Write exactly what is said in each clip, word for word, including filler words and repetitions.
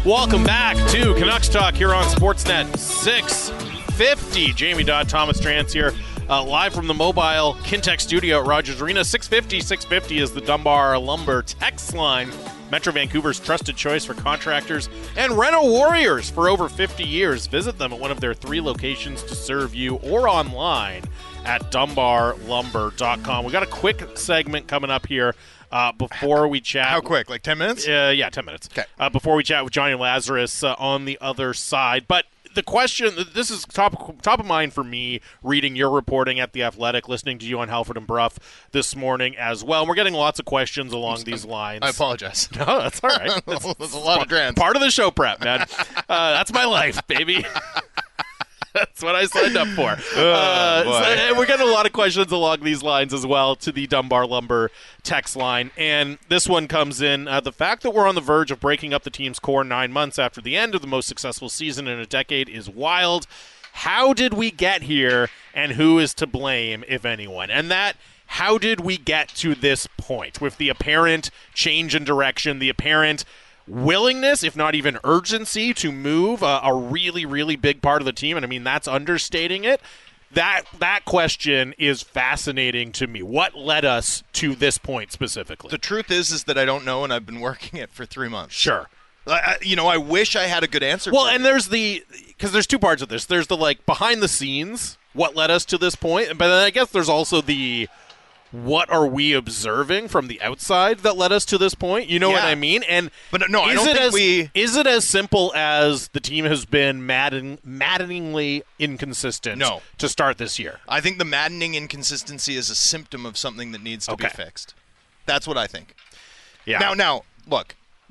Welcome back to Canucks Talk here on Sportsnet six fifty. Jamie Dodd, Thomas Drance here, uh, live from the mobile Kintec studio at Rogers Arena. six fifty, six fifty is the Dunbar Lumber text line. Metro Vancouver's trusted choice for contractors and reno warriors for over fifty years. Visit them at one of their three locations to serve you or online at dunbar lumber dot com. We got a quick segment coming up here uh, before we chat. How quick? Like ten minutes? Uh, yeah, ten minutes. Okay. Uh, before we chat with Johnny Lazarus uh, on the other side. But the question, this is top top of mind for me, reading your reporting at The Athletic, listening to you on Halford and Bruff this morning as well. And we're getting lots of questions along these lines. I apologize. No, that's all right. That's, There's a lot of Drance. Part of the show prep, man. Uh, that's my life, baby. That's what I signed up for. Oh, uh, boy. so, and we're getting a lot of questions along these lines as well to the Dunbar Lumber text line. And this one comes in. Uh, the fact that we're on the verge of breaking up the team's core nine months after the end of the most successful season in a decade is wild. How did we get here, and who is to blame, if anyone? And that, how did we get to this point with the apparent change in direction, the apparent willingness, if not even urgency, to move uh, a really, really big part of the team, and I mean, that's understating it. That that question is fascinating to me. What led us to this point specifically? The truth is is that I don't know, and I've been working it for three months. Sure. I, I, you know, I wish I had a good answer Well, for and you. there's the, because there's two parts of this. There's the, like, behind the scenes, what led us to this point, but then I guess there's also the, what are we observing from the outside that led us to this point? You know Yeah. what I mean? And But no, I is don't it think as, we- Is it as simple as the team has been madden, maddeningly inconsistent No. to start this year? I think the maddening inconsistency is a symptom of something that needs to Okay. be fixed. That's what I think. Yeah. Now, now, look,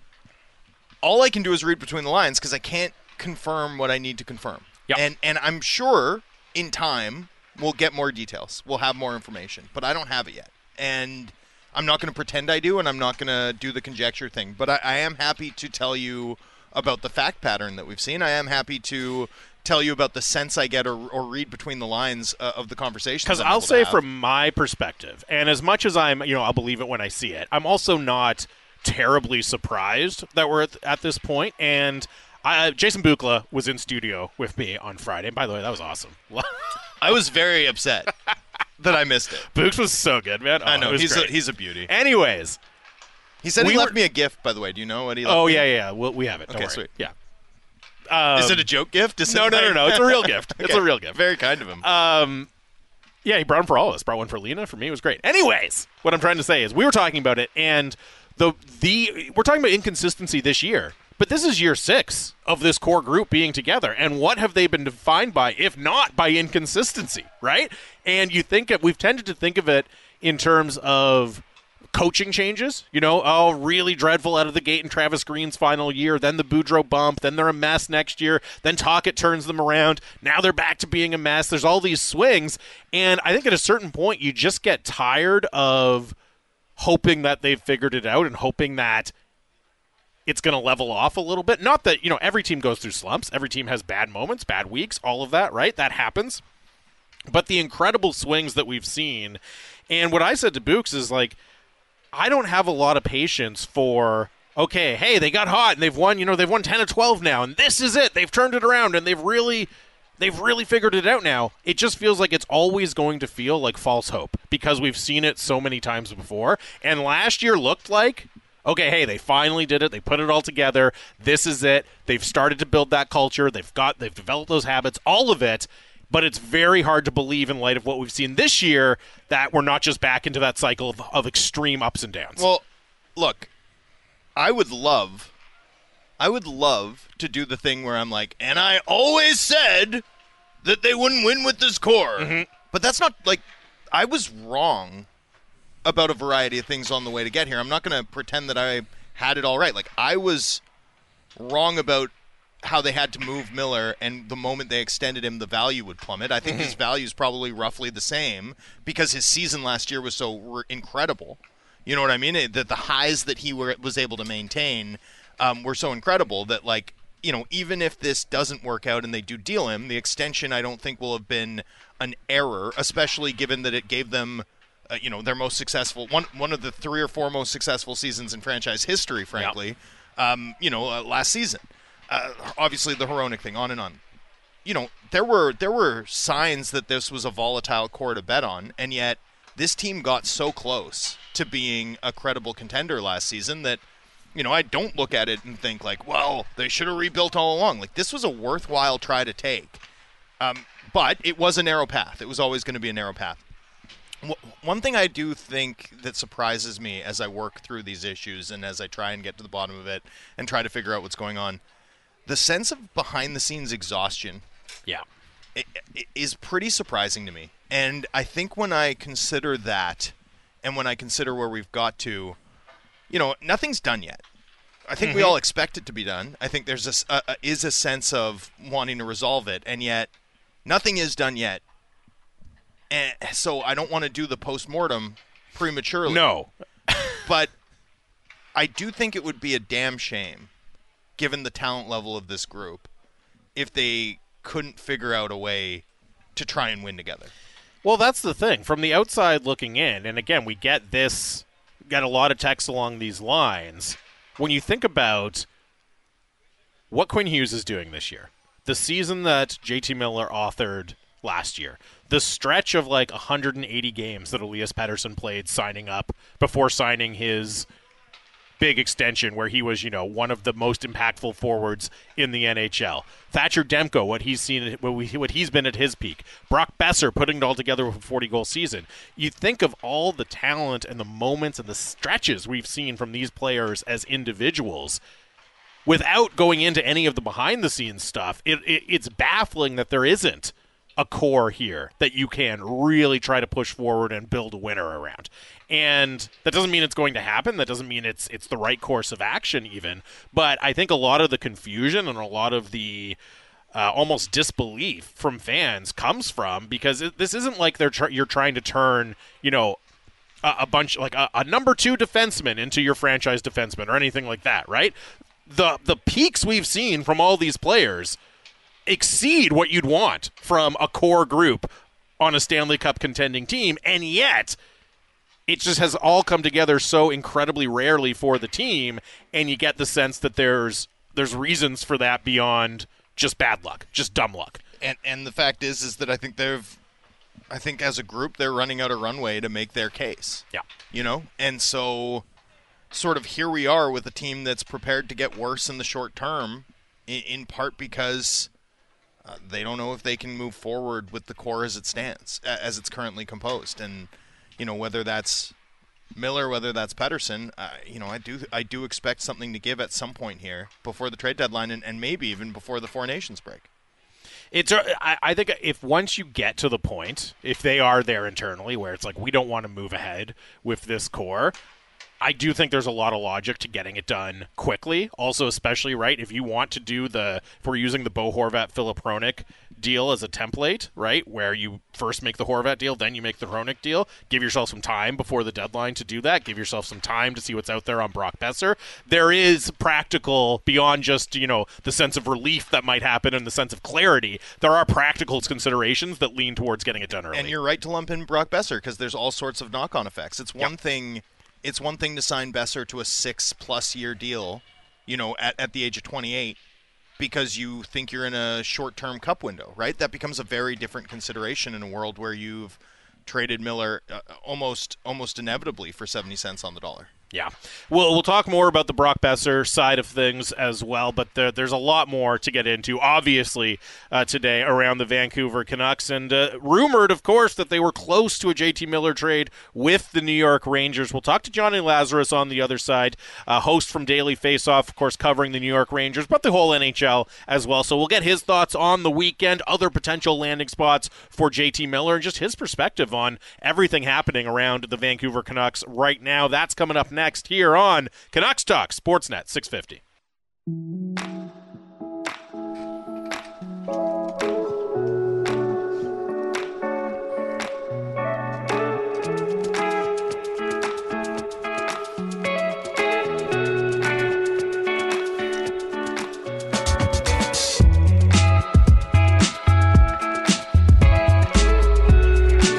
all I can do is read between the lines because I can't confirm what I need to confirm. Yep. And and I'm sure in time we'll get more details. We'll have more information, but I don't have it yet. And I'm not going to pretend I do, and I'm not going to do the conjecture thing. But I, I am happy to tell you about the fact pattern that we've seen. I am happy to tell you about the sense I get or, or read between the lines uh, of the conversations. Because I'm I'll able to say have. from my perspective, and as much as I'm, you know, I'll believe it when I see it, I'm also not terribly surprised that we're at, at this point. And I, Jason Bukla was in studio with me on Friday. And by the way, that was awesome. I was very upset that I missed it. Books was so good, man. Oh, I know it was he's a, great. he's a beauty. Anyways, He said we he left were- me a gift, by the way. Do you know what he left oh me? yeah, yeah, yeah. We'll, we have it. Don't Okay, worry. sweet. Yeah. Um, Is it a joke gift? Is no, it no, no, like- no. It's a real gift. It's Okay. a real gift. Very kind of him. Um, yeah, he brought one for all of us. Brought one for Lena. For me, it was great. Anyways, what I'm trying to say is we were talking about it, and the the we're talking about inconsistency this year. But this is year six of this core group being together, and what have they been defined by, if not by inconsistency, right? And you think of, we've tended to think of it in terms of coaching changes, you know, oh, really dreadful out of the gate in Travis Green's final year, then the Boudreau bump, then they're a mess next year, then Tocchet turns them around, now they're back to being a mess. There's all these swings, and I think at a certain point you just get tired of hoping that they've figured it out and hoping that it's going to level off a little bit. Not that, you know, every team goes through slumps. Every team has bad moments, bad weeks, all of that, right? That happens. But the incredible swings that we've seen, and what I said to Books is like, I don't have a lot of patience for, okay, hey, they got hot and they've won, you know, they've won ten or twelve now, and this is it. They've turned it around and they've really they've really figured it out now. It just feels like it's always going to feel like false hope because we've seen it so many times before. And last year looked like, okay, hey, they finally did it. They put it all together. This is it. They've started to build that culture. They've got they've developed those habits, all of it. But it's very hard to believe in light of what we've seen this year that we're not just back into that cycle of, of extreme ups and downs. Well, look, I would love, I would love to do the thing where I'm like, and I always said that they wouldn't win with this core. Mm-hmm. But that's not, like, I was wrong about a variety of things on the way to get here. I'm not going to pretend that I had it all right. Like, I was wrong about how they had to move Miller, and the moment they extended him, the value would plummet. I think his value is probably roughly the same because his season last year was so re- incredible. You know what I mean? It, that the highs that he were, was able to maintain um, were so incredible that, like, you know, even if this doesn't work out and they do deal him, the extension I don't think will have been an error, especially given that it gave them, uh, you know, their most successful one one of the three or four most successful seasons in franchise history, frankly. Um, you know, uh, last season. uh, obviously the Hronek thing, on and on. You know, there were there were signs that this was a volatile core to bet on, and yet this team got so close to being a credible contender last season that, you know, I don't look at it and think like, well, they should have rebuilt all along. Like, this was a worthwhile try to take. Um, but it was a narrow path. It was always going to be a narrow path. One thing I do think that surprises me as I work through these issues and as I try and get to the bottom of it and try to figure out what's going on, the sense of behind-the-scenes exhaustion yeah, it, it is pretty surprising to me. And I think when I consider that and when I consider where we've got to, you know, nothing's done yet. I think mm-hmm. we all expect it to be done. I think there's a, a, is a sense of wanting to resolve it, and yet nothing is done yet. And so I don't want to do the postmortem prematurely. No. But I do think it would be a damn shame, given the talent level of this group, if they couldn't figure out a way to try and win together. Well, that's the thing. From the outside looking in, and again, we get this, get a lot of text along these lines. When you think about what Quinn Hughes is doing this year, the season that J T Miller authored last year, the stretch of like one hundred eighty games that Elias Pettersson played signing up before signing his big extension where he was, you know, one of the most impactful forwards in the N H L. Thatcher Demko, what he's seen, what, we, what he's been at his peak. Brock Besser putting it all together with a forty-goal season. You think of all the talent and the moments and the stretches we've seen from these players as individuals without going into any of the behind-the-scenes stuff. It, it, it's baffling that there isn't a core here that you can really try to push forward and build a winner around. And that doesn't mean it's going to happen. That doesn't mean it's it's the right course of action even. But I think a lot of the confusion and a lot of the uh, almost disbelief from fans comes from because it, this isn't like they're tr- you're trying to turn, you know, a, a bunch like a, a number two defenseman into your franchise defenseman or anything like that, right? The the peaks we've seen from all these players exceed what you'd want from a core group on a Stanley Cup contending team, and yet it just has all come together so incredibly rarely for the team, and you get the sense that there's there's reasons for that beyond just bad luck, just dumb luck. And and the fact is is that I think they've I think as a group they're running out of runway to make their case. Yeah. You know? And so sort of here we are with a team that's prepared to get worse in the short term, in, in part because uh, they don't know if they can move forward with the core as it stands, as it's currently composed. And you know, whether that's Miller, whether that's Pettersson, uh, you know, I do I do expect something to give at some point here before the trade deadline and, and maybe even before the Four Nations break. It's I, I think if once you get to the point, if they are there internally where it's like we don't want to move ahead with this core, I do think there's a lot of logic to getting it done quickly. Also, especially, right, if you want to do the, if we're using the Bo Horvat, Philip Hronek deal as a template, right, where you first make the Horvat deal, then you make the Hronek deal, give yourself some time before the deadline to do that, give yourself some time to see what's out there on Brock Besser. There is practical, beyond just, you know, the sense of relief that might happen and the sense of clarity, there are practical considerations that lean towards getting it done early. And you're right to lump in Brock Besser because there's all sorts of knock-on effects. It's one yep. thing... It's one thing to sign Besser to a six-plus-year deal, you know, at, at the age of twenty-eight, because you think you're in a short-term cup window, right? That becomes a very different consideration in a world where you've traded Miller uh, almost almost inevitably for seventy cents on the dollar. Yeah. We'll, we'll talk more about the Brock Besser side of things as well, but there, there's a lot more to get into, obviously, uh, today around the Vancouver Canucks. And uh, rumored, of course, that they were close to a J T Miller trade with the New York Rangers. We'll talk to Johnny Lazarus on the other side, uh, host from Daily Faceoff, of course, covering the New York Rangers, but the whole N H L as well. So we'll get his thoughts on the weekend, other potential landing spots for J T Miller, and just his perspective on everything happening around the Vancouver Canucks right now. That's coming up next. Next here on Canucks Talk, Sportsnet six fifty.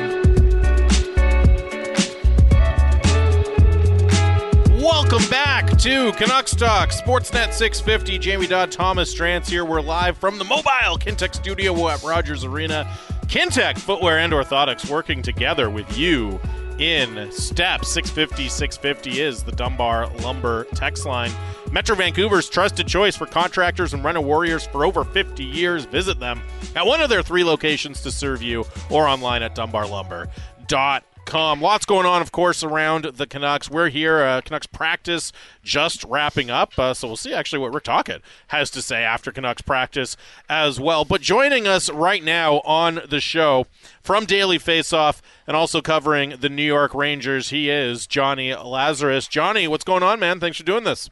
Welcome back to Canucks Talk, Sportsnet six fifty. Jamie Dodd, Thomas Strantz here. We're live from the mobile Kintec studio at Rogers Arena. Kintec Footwear and Orthotics working together with you in step. six fifty, six fifty is the Dunbar Lumber text line. Metro Vancouver's trusted choice for contractors and rental warriors for over fifty years. Visit them at one of their three locations to serve you or online at dunbar lumber dot com. Lots going on, of course, around the Canucks. We're here. Uh, Canucks practice just wrapping up, uh, so we'll see actually what Rick Tocchet has to say after Canucks practice as well. But joining us right now on the show from Daily Faceoff and also covering the New York Rangers, he is Johnny Lazarus. Johnny, what's going on, man? Thanks for doing this.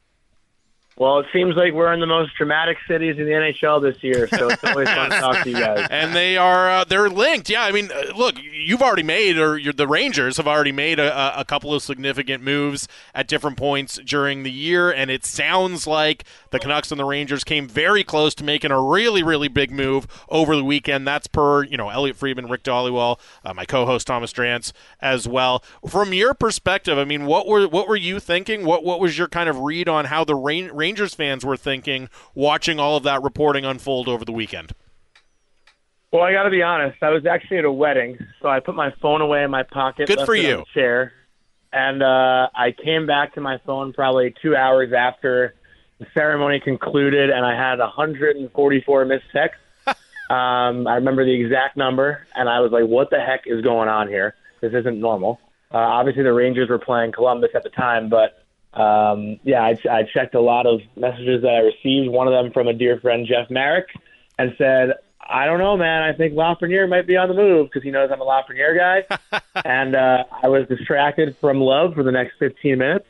Well, it seems like we're in the most dramatic cities in the N H L this year, so it's always fun to talk to you guys. And they are uh, they're linked. Yeah, I mean, uh, look, you've already made, or you're, the Rangers have already made a, a couple of significant moves at different points during the year, and it sounds like the Canucks and the Rangers came very close to making a really, really big move over the weekend. That's per, you know, Elliot Friedman, Rick Dollywell, uh, my co-host Thomas Strantz as well. From your perspective, I mean, what were what were you thinking? What what was your kind of read on how the Rangers Rangers fans were thinking watching all of that reporting unfold over the weekend? Well, I got to be honest. I was actually at a wedding, so I put my phone away in my pocket. Good left for it you. on the chair, and uh, I came back to my phone probably two hours after the ceremony concluded, and I had one hundred forty-four missed texts. um, I remember the exact number, and I was like, what the heck is going on here? This isn't normal. Uh, obviously, the Rangers were playing Columbus at the time, but Um, yeah, I, I checked a lot of messages that I received, one of them from a dear friend, Jeff Marek, and said, I don't know, man, I think Lafreniere might be on the move because he knows I'm a Lafreniere guy. and uh, I was distracted from love for the next fifteen minutes.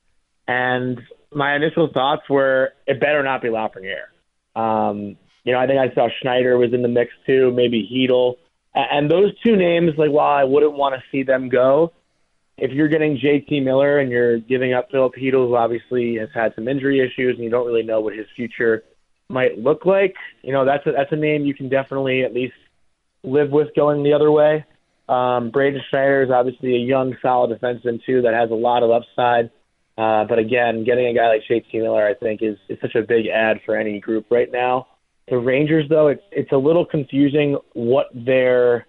And my initial thoughts were, it better not be Lafreniere. Um, you know, I think I saw Schneider was in the mix too, maybe Hedel. And those two names, like, while I wouldn't want to see them go, if you're getting J T Miller and you're giving up Philip Hedel, who obviously has had some injury issues, and you don't really know what his future might look like, you know, that's a, that's a name you can definitely at least live with going the other way. Um, Braden Schneider is obviously a young, solid defenseman, too, that has a lot of upside. Uh, but, again, getting a guy like J T Miller, I think, is, is such a big add for any group right now. The Rangers, though, it's, it's a little confusing what their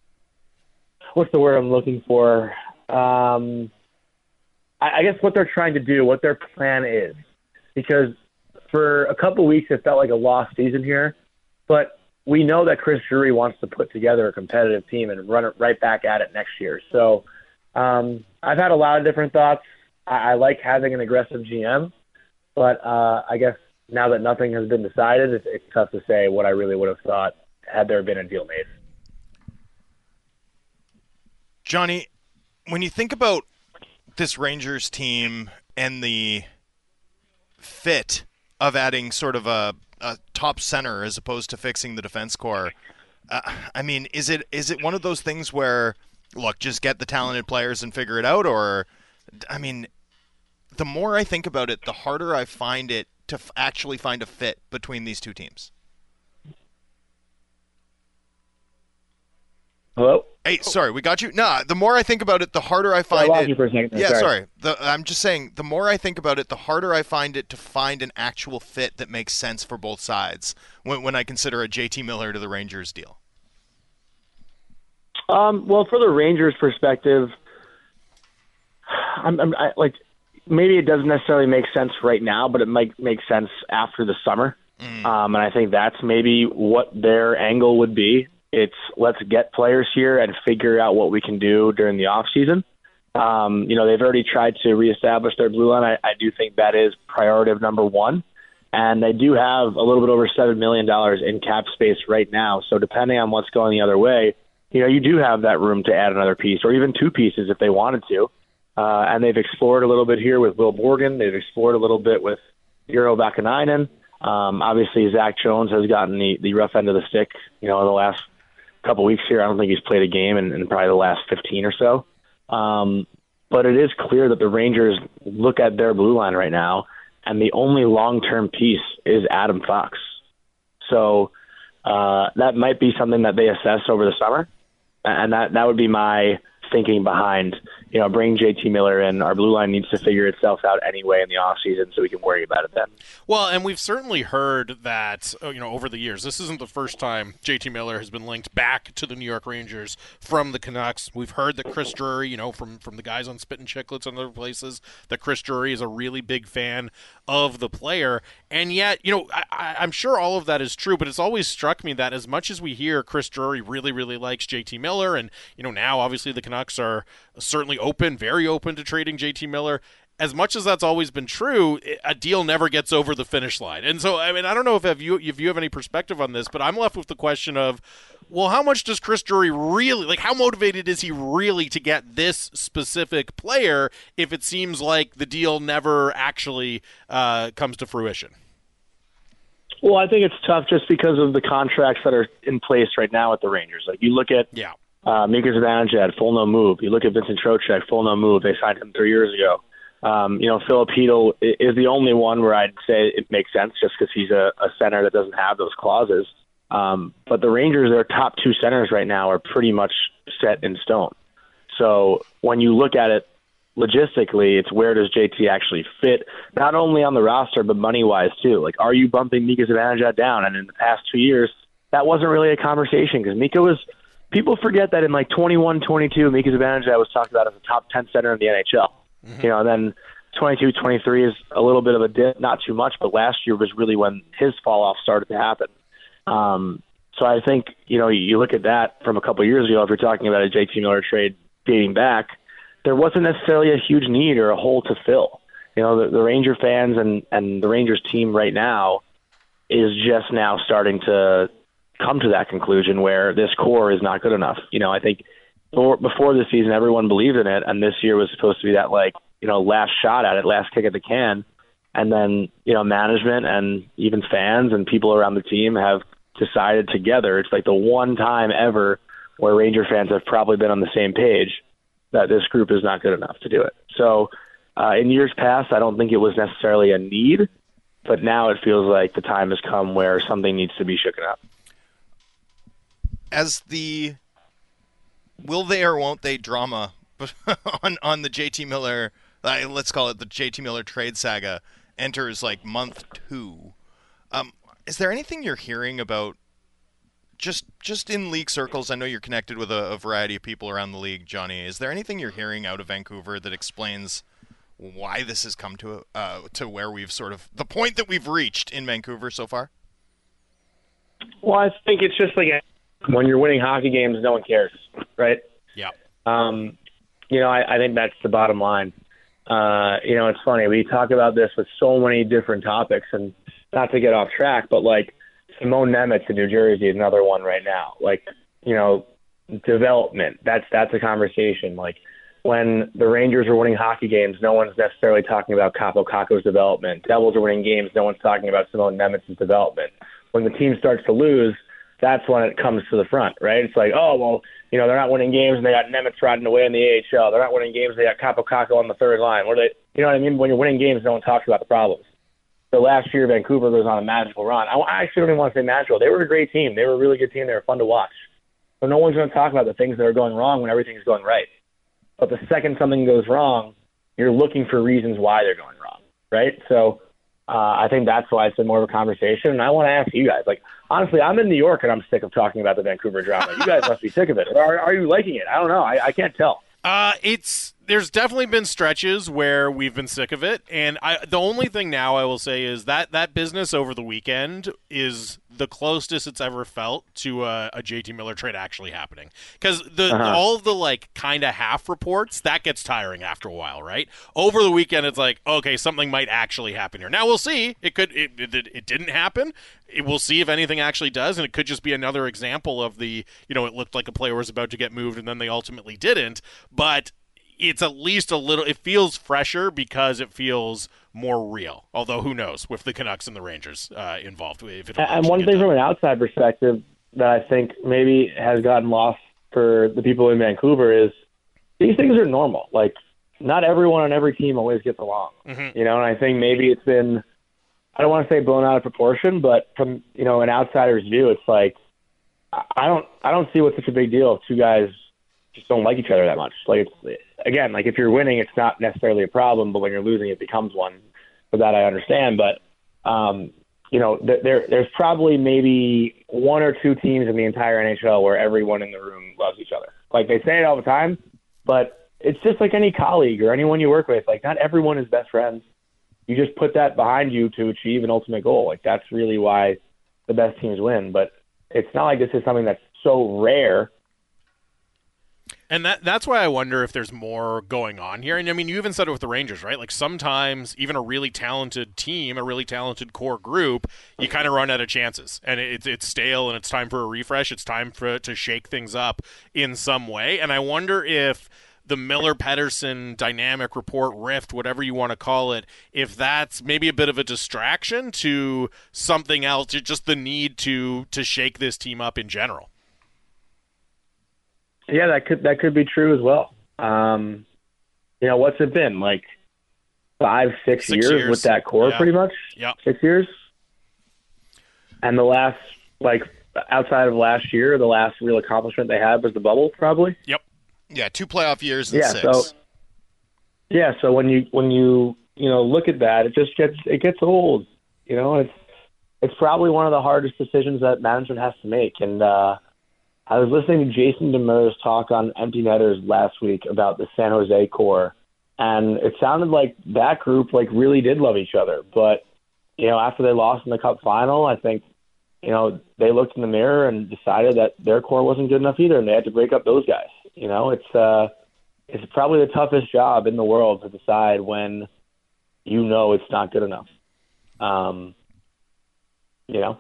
– what's the word I'm looking for – Um, I, I guess what they're trying to do, what their plan is, because for a couple of weeks it felt like a lost season here, but we know that Chris Drury wants to put together a competitive team and run it right back at it next year. So um, I've had a lot of different thoughts. I, I like having an aggressive G M, but uh, I guess now that nothing has been decided, it's, it's tough to say what I really would have thought had there been a deal made. Johnny, when you think about this Rangers team and the fit of adding sort of a, a top center as opposed to fixing the defense core, uh, I mean, is it is it one of those things where, look, just get the talented players and figure it out? Or, I mean, the more I think about it, the harder I find it to f- actually find a fit between these two teams. Hello? Hey, sorry, we got you? Nah, the more I think about it, the harder I find I lost it. you for a second. Yeah, sorry. sorry. The, I'm just saying, the more I think about it, the harder I find it to find an actual fit that makes sense for both sides when, when I consider a J T Miller to the Rangers deal. Um, well, for the Rangers' perspective, I'm, I'm I, like maybe it doesn't necessarily make sense right now, but it might make sense after the summer. Mm. Um, and I think that's maybe what their angle would be. It's let's get players here and figure out what we can do during the off season. Um, you know, they've already tried to reestablish their blue line. I, I do think that is priority of number one. And they do have a little bit over seven million dollars in cap space right now. So depending on what's going the other way, you know, you do have that room to add another piece or even two pieces if they wanted to. Uh, and they've explored a little bit here with Will Borgen. They've explored a little bit with Eero Vakanainen. Um, obviously, Zach Jones has gotten the, the rough end of the stick, you know, in the last couple weeks here. I don't think he's played a game in, in probably the last fifteen or so. Um, but it is clear that the Rangers look at their blue line right now, and the only long-term piece is Adam Fox. So uh, that might be something that they assess over the summer, and that, that would be my thinking behind you know, bring J T Miller in. Our blue line needs to figure itself out anyway in the offseason so we can worry about it then. Well, and we've certainly heard that, you know, over the years, this isn't the first time J T Miller has been linked back to the New York Rangers from the Canucks. We've heard that Chris Drury, you know, from, from the guys on Spit and Chicklets and other places, that Chris Drury is a really big fan of the player. And yet, you know, I, I'm sure all of that is true, but it's always struck me that as much as we hear Chris Drury really, really likes J T Miller, and, you know, now obviously the Canucks are certainly open, very open to trading J T Miller, as much as that's always been true, a deal never gets over the finish line. And so, I mean, I don't know if you if you have any perspective on this, but I'm left with the question of, well, how much does Chris Drury really, like, how motivated is he really to get this specific player if it seems like the deal never actually uh, comes to fruition? Well, I think it's tough just because of the contracts that are in place right now at the Rangers. Like, you look at yeah. uh, Mika Zibanejad, full no move. You look at Vincent Trocheck, full no move. They signed him three years ago. Um, you know, Filipino is the only one where I'd say it makes sense just because he's a, a center that doesn't have those clauses. Um, but the Rangers, their top two centers right now are pretty much set in stone. So when you look at it logistically, it's where does J T actually fit, not only on the roster, but money-wise too. Like, are you bumping Mika Zibanejad down? And in the past two years, that wasn't really a conversation because Mika was – people forget that in like twenty-one twenty-two, Mika Zibanejad was talked about as a top ten center in the N H L. Mm-hmm. You know, and then twenty-two twenty-three is a little bit of a dip, not too much, but last year was really when his fall-off started to happen. Um, so I think, you know, you look at that from a couple of years ago, if you're talking about a J T Miller trade dating back, there wasn't necessarily a huge need or a hole to fill. You know, the, the Ranger fans and, and the Rangers team right now is just now starting to come to that conclusion where this core is not good enough. You know, I think before, before this season, everyone believed in it, and this year was supposed to be that, like, you know, last shot at it, last kick at the can. And then, you know, management and even fans and people around the team have decided together, it's like the one time ever where Ranger fans have probably been on the same page, that this group is not good enough to do it. So uh, in years past, I don't think it was necessarily a need, but now it feels like the time has come where something needs to be shooken up. As the will they or won't they drama on, on the J T Miller, uh, let's call it the J T Miller trade saga, enters like month two, um, is there anything you're hearing about just just in league circles? I know you're connected with a, a variety of people around the league, Johnny. Is there anything you're hearing out of Vancouver that explains why this has come to uh, to where we've sort of the point that we've reached in Vancouver so far? Well, I think it's just like when you're winning hockey games, no one cares, right? Yeah. Um, you know, I, I think that's the bottom line. Uh, you know, it's funny. We talk about this with so many different topics, and not to get off track, but like Simone Nemitz in New Jersey is another one right now. Like, you know, development, that's that's a conversation. Like, when the Rangers are winning hockey games, no one's necessarily talking about Capo Caco's development. Devils are winning games, no one's talking about Simone Nemitz's development. When the team starts to lose, that's when it comes to the front, right? It's like, oh, well, you know, they're not winning games and they got Nemitz riding away in the A H L. They're not winning games, they got Capo Caco on the third line. What are they, you know what I mean? When you're winning games, no one talks about the problems. So last year, Vancouver was on a magical run. I, I actually don't even want to say magical. They were a great team. They were a really good team. They were fun to watch. So no one's going to talk about the things that are going wrong when everything's going right. But the second something goes wrong, you're looking for reasons why they're going wrong, right? So uh, I think that's why it's been more of a conversation. And I want to ask you guys, like, honestly, I'm in New York and I'm sick of talking about the Vancouver drama. You guys must be sick of it. Are, are you liking it? I don't know. I, I can't tell. Uh, it's there's definitely been stretches where we've been sick of it, and I the only thing now I will say is that that business over the weekend is the closest it's ever felt to a, a J T Miller trade actually happening. Because the uh-huh. all of the like kind of half reports, that gets tiring after a while, right? Over the weekend, it's like, okay, something might actually happen here. Now we'll see. It could it it, it didn't happen. It, we'll see if anything actually does, and it could just be another example of the, you know, it looked like a player was about to get moved and then they ultimately didn't. But it's at least a little, it feels fresher because it feels more real. Although who knows with the Canucks and the Rangers uh, involved. If and one thing done. From an outside perspective that I think maybe has gotten lost for the people in Vancouver is these things are normal. Like, not everyone on every team always gets along. Mm-hmm. You know, and I think maybe it's been, I don't want to say blown out of proportion, but from, you know, an outsider's view, it's like, I don't, I don't see what's such a big deal if two guys just don't like each other that much. Like, it's, again, like if you're winning, it's not necessarily a problem, but when you're losing, it becomes one. For that, I understand. But, um, you know, th- there there's probably maybe one or two teams in the entire N H L where everyone in the room loves each other. Like they say it all the time, but it's just like any colleague or anyone you work with. Like not everyone is best friends. You just put that behind you to achieve an ultimate goal. Like that's really why the best teams win. But it's not like this is something that's so rare. And that that's why I wonder if there's more going on here. And I mean, you even said it with the Rangers, right? Like sometimes even a really talented team, a really talented core group, you kind of run out of chances, and it's it's stale, and it's time for a refresh. It's time for to shake things up in some way. And I wonder if the Miller-Pettersson dynamic report rift, whatever you want to call it, if that's maybe a bit of a distraction to something else, just the need to to shake this team up in general. Yeah, that could that could be true as well. Um, you know, what's it been like five, six, six years, years with that core, yeah. pretty much. Yeah, six years. And the last, like, outside of last year, the last real accomplishment they had was the bubble, probably. Yep. Yeah, two playoff years and yeah, six. So, yeah, so when you when you you know look at that, it just gets it gets old. You know, it's it's probably one of the hardest decisions that management has to make, and. uh I was listening to Jason Demers talk on Empty Netters last week about the San Jose core, and it sounded like that group like really did love each other. But, you know, after they lost in the Cup final, I think, you know, they looked in the mirror and decided that their core wasn't good enough either, and they had to break up those guys. You know, it's uh, it's probably the toughest job in the world to decide when you know it's not good enough. Um, you know,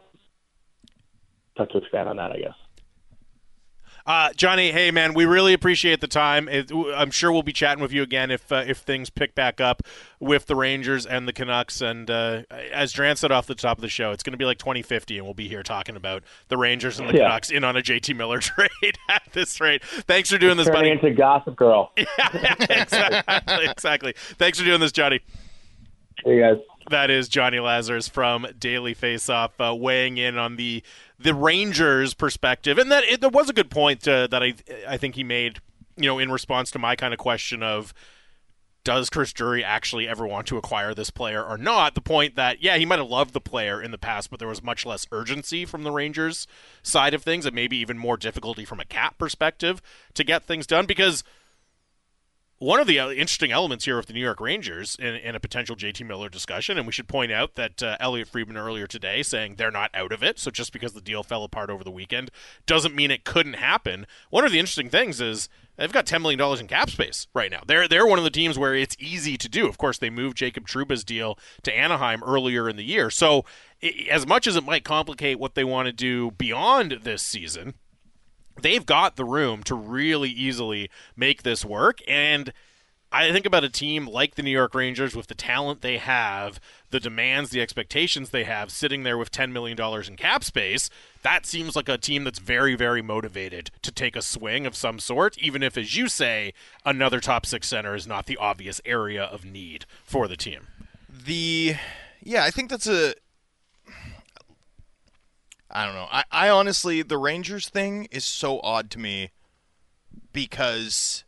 tough to expand on that, I guess. Uh, Johnny, hey man, we really appreciate the time. It, I'm sure we'll be chatting with you again if uh, if things pick back up with the Rangers and the Canucks. And uh, as Dran said off the top of the show, it's going to be like twenty fifty, and we'll be here talking about the Rangers and the yeah. Canucks in on a J T Miller trade at this rate. Thanks for doing this, buddy. Turning into Gossip Girl. yeah, exactly, exactly. Thanks for doing this, Johnny. Hey guys. That is Johnny Lazarus from Daily Faceoff, uh, weighing in on the the Rangers' perspective, and that it, there was a good point uh, that I I think he made, you know, in response to my kind of question of, does Chris Drury actually ever want to acquire this player or not? The point that, yeah, he might have loved the player in the past, but there was much less urgency from the Rangers' side of things, and maybe even more difficulty from a cap perspective to get things done, because one of the interesting elements here with the New York Rangers in, in a potential J T Miller discussion, and we should point out that uh, Elliot Friedman earlier today saying they're not out of it, so just because the deal fell apart over the weekend doesn't mean it couldn't happen. One of the interesting things is they've got ten million dollars in cap space right now. They're they're one of the teams where it's easy to do. Of course, they moved Jacob Trouba's deal to Anaheim earlier in the year, so it, as much as it might complicate what they want to do beyond this season, they've got the room to really easily make this work. And I think about a team like the New York Rangers with the talent they have, the demands, the expectations they have, sitting there with ten million dollars in cap space. That seems like a team that's very, very motivated to take a swing of some sort, even if, as you say, another top six center is not the obvious area of need for the team. The, yeah, I think that's a, I don't know. I, I honestly, the Rangers thing is so odd to me because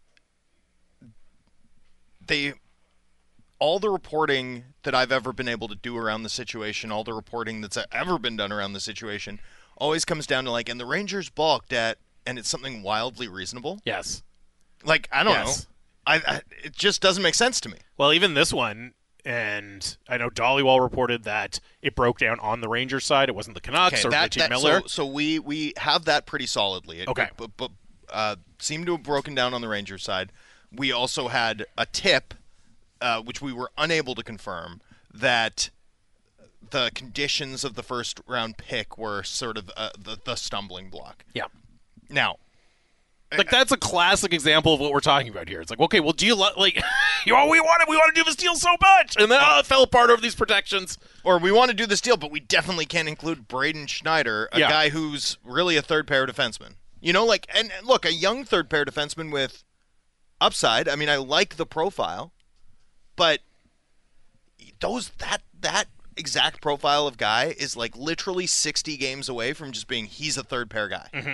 they, all the reporting that I've ever been able to do around the situation, all the reporting that's ever been done around the situation, always comes down to like, and the Rangers balked at, and it's something wildly reasonable. Yes. Like, I don't yes. know. I, I it just doesn't make sense to me. Well, even this one, and I know Dollywall reported that it broke down on the Rangers side. It wasn't the Canucks okay, or that, J T that, Miller. So, so we, we have that pretty solidly. It, okay. But, but uh, seemed to have broken down on the Rangers side. We also had a tip, uh, which we were unable to confirm, that the conditions of the first round pick were sort of uh, the, the stumbling block. Yeah. Now, like that's a classic example of what we're talking about here. It's like, okay, well, do you lo- like, you know, we want to, we want to do this deal so much, and then oh, it fell apart over these protections. Or we want to do this deal, but we definitely can't include Braden Schneider, a yeah. guy who's really a third pair defenseman. You know, like, and look, a young third pair defenseman with upside. I mean, I like the profile, but those that that exact profile of guy is like literally sixty games away from just being he's a third pair guy. Mm-hmm.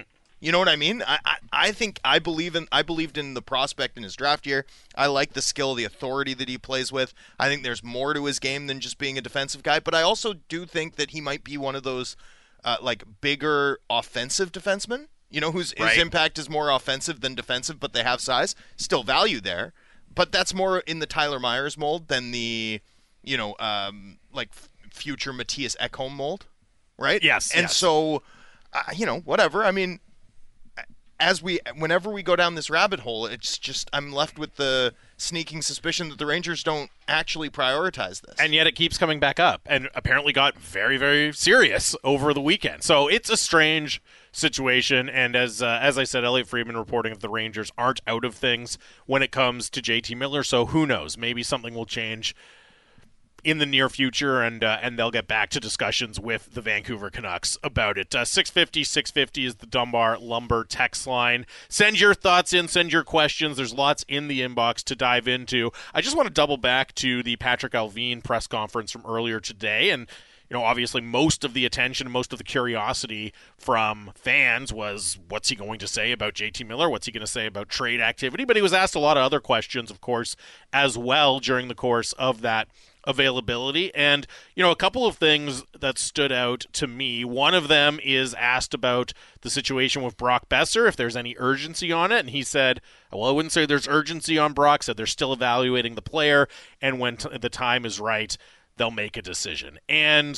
You know what I mean? I, I, I think I believe in I believed in the prospect in his draft year. I like the skill, the authority that he plays with. I think there's more to his game than just being a defensive guy. But I also do think that he might be one of those uh, like bigger offensive defensemen. You know, whose Right. his impact is more offensive than defensive, but they have size. Still value there. But that's more in the Tyler Myers mold than the, you know, um, like f- future Matthias Ekholm mold, right? Yes, And yes. so, uh, you know, whatever. I mean, as we, whenever we go down this rabbit hole, it's just I'm left with the sneaking suspicion that the Rangers don't actually prioritize this. And yet it keeps coming back up, and apparently got very, very serious over the weekend. So it's a strange situation, and as uh, as I said, Elliot Friedman reporting that the Rangers aren't out of things when it comes to J T Miller, so who knows? Maybe something will change in the near future, and uh, and they'll get back to discussions with the Vancouver Canucks about it. Uh, six fifty, six fifty is the Dunbar Lumber text line. Send your thoughts in, send your questions. There's lots in the inbox to dive into. I just want to double back to the Patrick Alvin press conference from earlier today, and you know, obviously most of the attention, most of the curiosity from fans was what's he going to say about J T Miller? What's he going to say about trade activity? But he was asked a lot of other questions, of course, as well during the course of that availability. And, you know, a couple of things that stood out to me. One of them is asked about the situation with Brock Besser, if there's any urgency on it. And he said, well, I wouldn't say there's urgency on Brock, said they're still evaluating the player, and when t- the time is right, they'll make a decision. And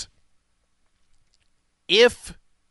if,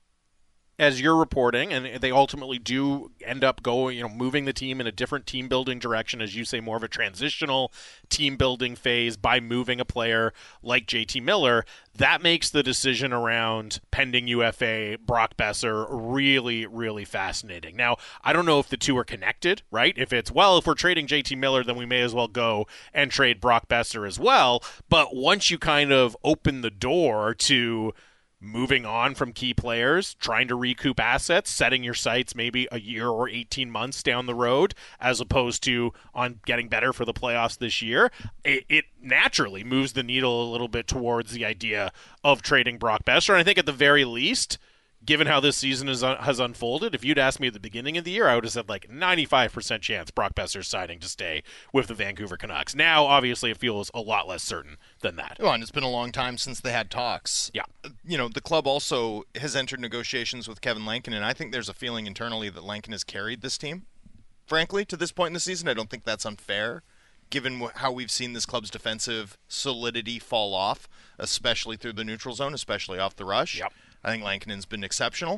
as you're reporting, and they ultimately do end up going, you know, moving the team in a different team building direction, as you say, more of a transitional team building phase by moving a player like J T Miller, that makes the decision around pending U F A Brock Besser really, really fascinating. Now, I don't know if the two are connected, right? If it's, well, if we're trading J T Miller, then we may as well go and trade Brock Besser as well. But once you kind of open the door to moving on from key players, trying to recoup assets, setting your sights maybe a year or eighteen months down the road, as opposed to on getting better for the playoffs this year, it, it naturally moves the needle a little bit towards the idea of trading Brock Besser. And I think at the very least, given how this season is, uh, has unfolded, if you'd asked me at the beginning of the year, I would have said like ninety-five percent chance Brock Besser's signing to stay with the Vancouver Canucks. Now, obviously, it feels a lot less certain than that. Well, and it's been a long time since they had talks. Yeah. You know, the club also has entered negotiations with Kevin Lankin, and I think there's a feeling internally that Lankin has carried this team. Frankly, to this point in the season, I don't think that's unfair, given wh- how we've seen this club's defensive solidity fall off, especially through the neutral zone, especially off the rush. Yep. I think Lankinen's been exceptional.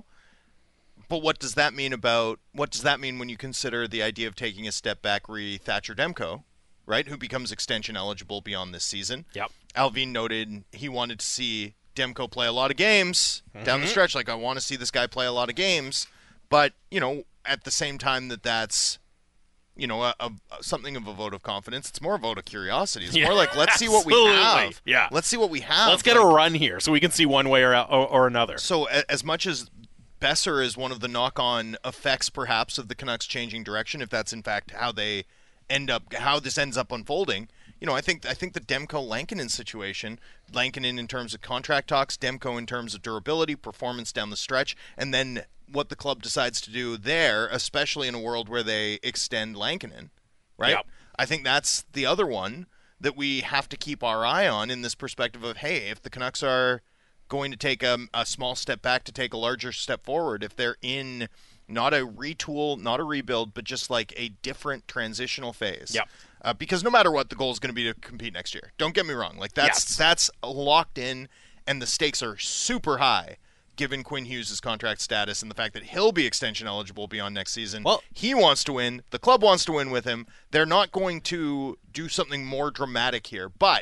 But what does that mean about what does that mean when you consider the idea of taking a step back re Thatcher Demko, right, who becomes extension eligible beyond this season? Yep. Alvin noted he wanted to see Demko play a lot of games Mm-hmm. down the stretch. Like, I want to see this guy play a lot of games. But, you know, at the same time that that's, you know, a, a, something of a vote of confidence, it's more a vote of curiosity. It's Yeah, more like, let's see what we absolutely. have. Yeah. Let's see what we have. Let's get like, a run here so we can see one way or, or, or another. So a- as much as Besser is one of the knock-on effects, perhaps, of the Canucks changing direction, if that's in fact how they end up, how this ends up unfolding, you know, I think I think the Demko-Lankinen situation, Lankinen in terms of contract talks, Demko in terms of durability, performance down the stretch, and then what the club decides to do there, especially in a world where they extend Lankinen, right? Yep. I think that's the other one that we have to keep our eye on in this perspective of, hey, if the Canucks are going to take a, a small step back to take a larger step forward, if they're in not a retool, not a rebuild, but just like a different transitional phase. Yep. Uh, because no matter what, the goal is going to be to compete next year. Don't get me wrong. Like that's Yes. that's locked in, and the stakes are super high given Quinn Hughes' contract status and the fact that he'll be extension eligible beyond next season. Well- he wants to win. The club wants to win with him. They're not going to do something more dramatic here, but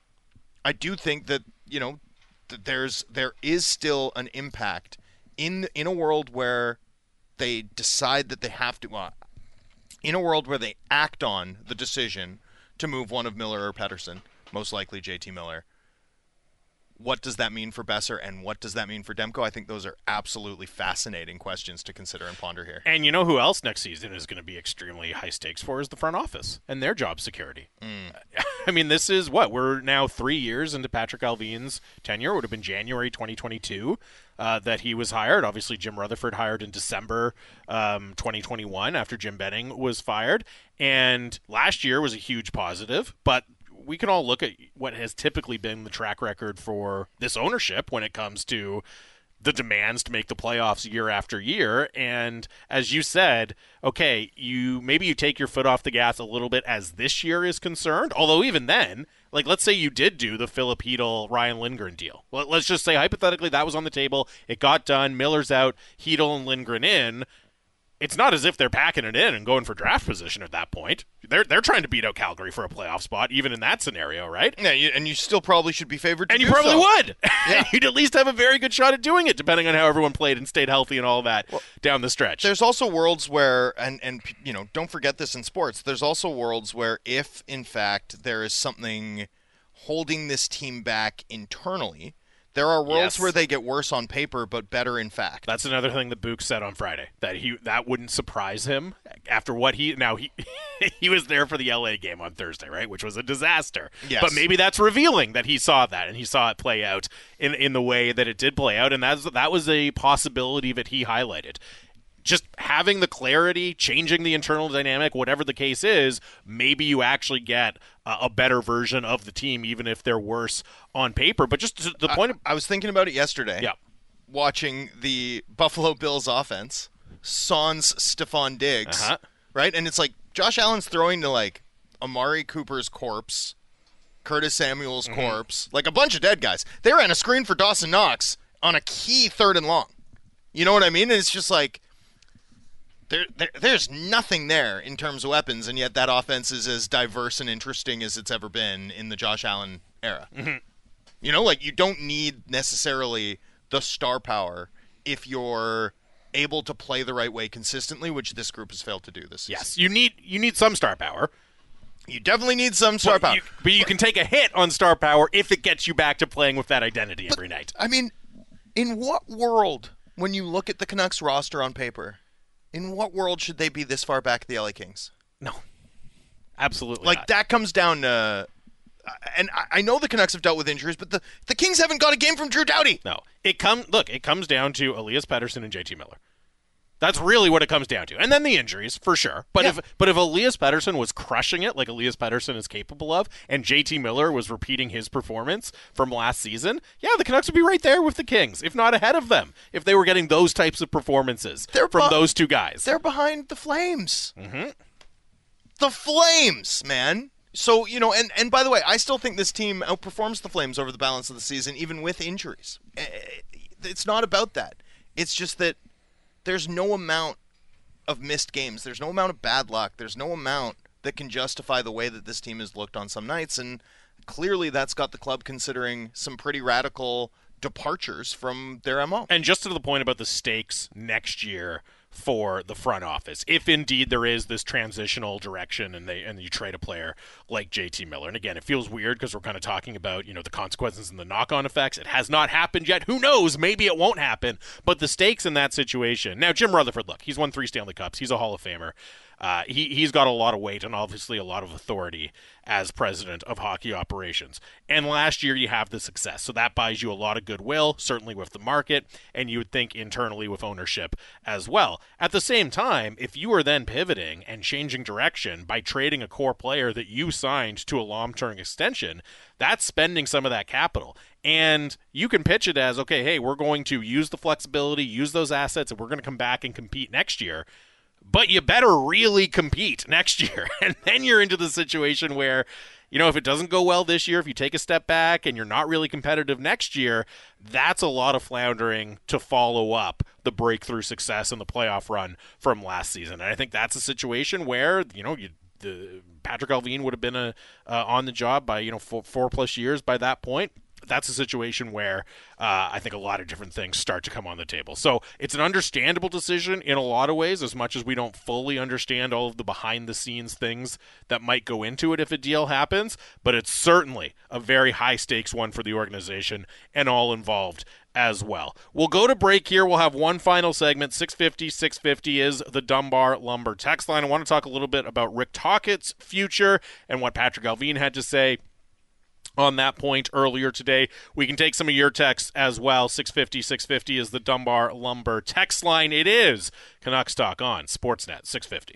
I do think that, you know, that there's there is still an impact in in a world where they decide that they have to uh, in a world where they act on the decision to move one of Miller or Pettersson, most likely J T Miller. What does that mean for Besser, and what does that mean for Demko? I think those are absolutely fascinating questions to consider and ponder here. And you know who else next season is going to be extremely high stakes for is the front office and their job security. I mean, this is what? We're now three years into Patrick Allvin's tenure. It would have been January twenty twenty-two uh, that he was hired. Obviously, Jim Rutherford hired in December um, twenty twenty-one after Jim Benning was fired. And last year was a huge positive, but we can all look at what has typically been the track record for this ownership when it comes to the demands to make the playoffs year after year. And as you said, okay, you maybe you take your foot off the gas a little bit as this year is concerned. Although even then, like let's say you did do the Philip Hedl, Ryan Lindgren deal. Let's just say hypothetically that was on the table. It got done. Miller's out. Hedl and Lindgren in. It's not as if they're packing it in and going for draft position at that point. They're they're trying to beat out Calgary for a playoff spot, even in that scenario, right? Yeah, you, and you still probably should be favored to And you do probably so. would. Yeah. You'd at least have a very good shot at doing it, depending on how everyone played and stayed healthy and all that well, down the stretch. There's also worlds where, and, and you know, don't forget this in sports, there's also worlds where if, in fact, there is something holding this team back internally, there are worlds Yes. where they get worse on paper but better in fact. That's another thing that Book said on Friday, that he that wouldn't surprise him after what he now he he was there for the L A game on Thursday, right, which was a disaster. Yes. But maybe that's revealing that he saw that and he saw it play out in in the way that it did play out, and that's that was a possibility that he highlighted. Just having the clarity, changing the internal dynamic, whatever the case is, maybe you actually get a, a better version of the team, even if they're worse on paper. But just to the point I, of, I was thinking about it yesterday. Yeah. Watching the Buffalo Bills offense, sans Stephon Diggs, Uh-huh. right? And it's like Josh Allen's throwing to like Amari Cooper's corpse, Curtis Samuel's Mm-hmm. corpse, like a bunch of dead guys. They ran a screen for Dawson Knox on a key third and long. You know what I mean? And it's just like, There, there, there's nothing there in terms of weapons, and yet that offense is as diverse and interesting as it's ever been in the Josh Allen era. Mm-hmm. You know, like you don't need necessarily the star power if you're able to play the right way consistently, which this group has failed to do this season. yes, you need you need some star power. You definitely need some star But power. you, but you can take a hit on star power if it gets you back to playing with that identity every night. I mean, in what world, when you look at the Canucks roster on paper, in what world should they be this far back at the L A Kings? No, absolutely Like, not. that comes down to... And I- I know the Canucks have dealt with injuries, but the, the Kings haven't got a game from Drew Doughty. No, it come look. It comes down to Elias Pettersson and J T Miller. That's really what it comes down to, and then the injuries for sure. But Yeah. if but if Elias Pettersson was crushing it like Elias Pettersson is capable of, and J T Miller was repeating his performance from last season, yeah, the Canucks would be right there with the Kings, if not ahead of them, if they were getting those types of performances They're from bu- those two guys. They're behind the Flames. Mm-hmm. The Flames, man. So, you know, and, and by the way, I still think this team outperforms the Flames over the balance of the season, even with injuries. Eh, It's not about that. It's just that there's no amount of missed games. There's no amount of bad luck. There's no amount that can justify the way that this team has looked on some nights. And clearly that's got the club considering some pretty radical departures from their M O. And just to the point about the stakes next year for the front office, if indeed there is this transitional direction and they and you trade a player like J T Miller, and again, it feels weird because we're kind of talking about, you know, the consequences and the knock-on effects. It has not happened yet. Who knows? Maybe it won't happen. But the stakes in that situation. Now, Jim Rutherford, look, he's won three Stanley Cups. He's a Hall of Famer. Uh, he, he's got a lot of weight and obviously a lot of authority as president of hockey operations. And last year you have the success. So that buys you a lot of goodwill, certainly with the market, and you would think internally with ownership as well. At the same time, if you are then pivoting and changing direction by trading a core player that you signed to a long-term extension, that's spending some of that capital. And you can pitch it as, okay, hey, we're going to use the flexibility, use those assets, and we're going to come back and compete next year. But you better really compete next year. And then you're into the situation where, you know, if it doesn't go well this year, if you take a step back and you're not really competitive next year, that's a lot of floundering to follow up the breakthrough success and the playoff run from last season. And I think that's a situation where, you know, you the Patrick Allvin would have been a, uh, on the job by, you know, four, four plus years by that point. That's a situation where uh, I think a lot of different things start to come on the table. So it's an understandable decision in a lot of ways, as much as we don't fully understand all of the behind-the-scenes things that might go into it if a deal happens. But it's certainly a very high-stakes one for the organization and all involved as well. We'll go to break here. We'll have one final segment. six fifty, six fifty is the Dunbar Lumber text line. I want to talk a little bit about Rick Tocchet's future and what Patrick Allvin had to say on that point earlier today. We can take some of your texts as well. six fifty, six fifty is the Dunbar Lumber text line. It is Canucks Talk on Sportsnet six fifty.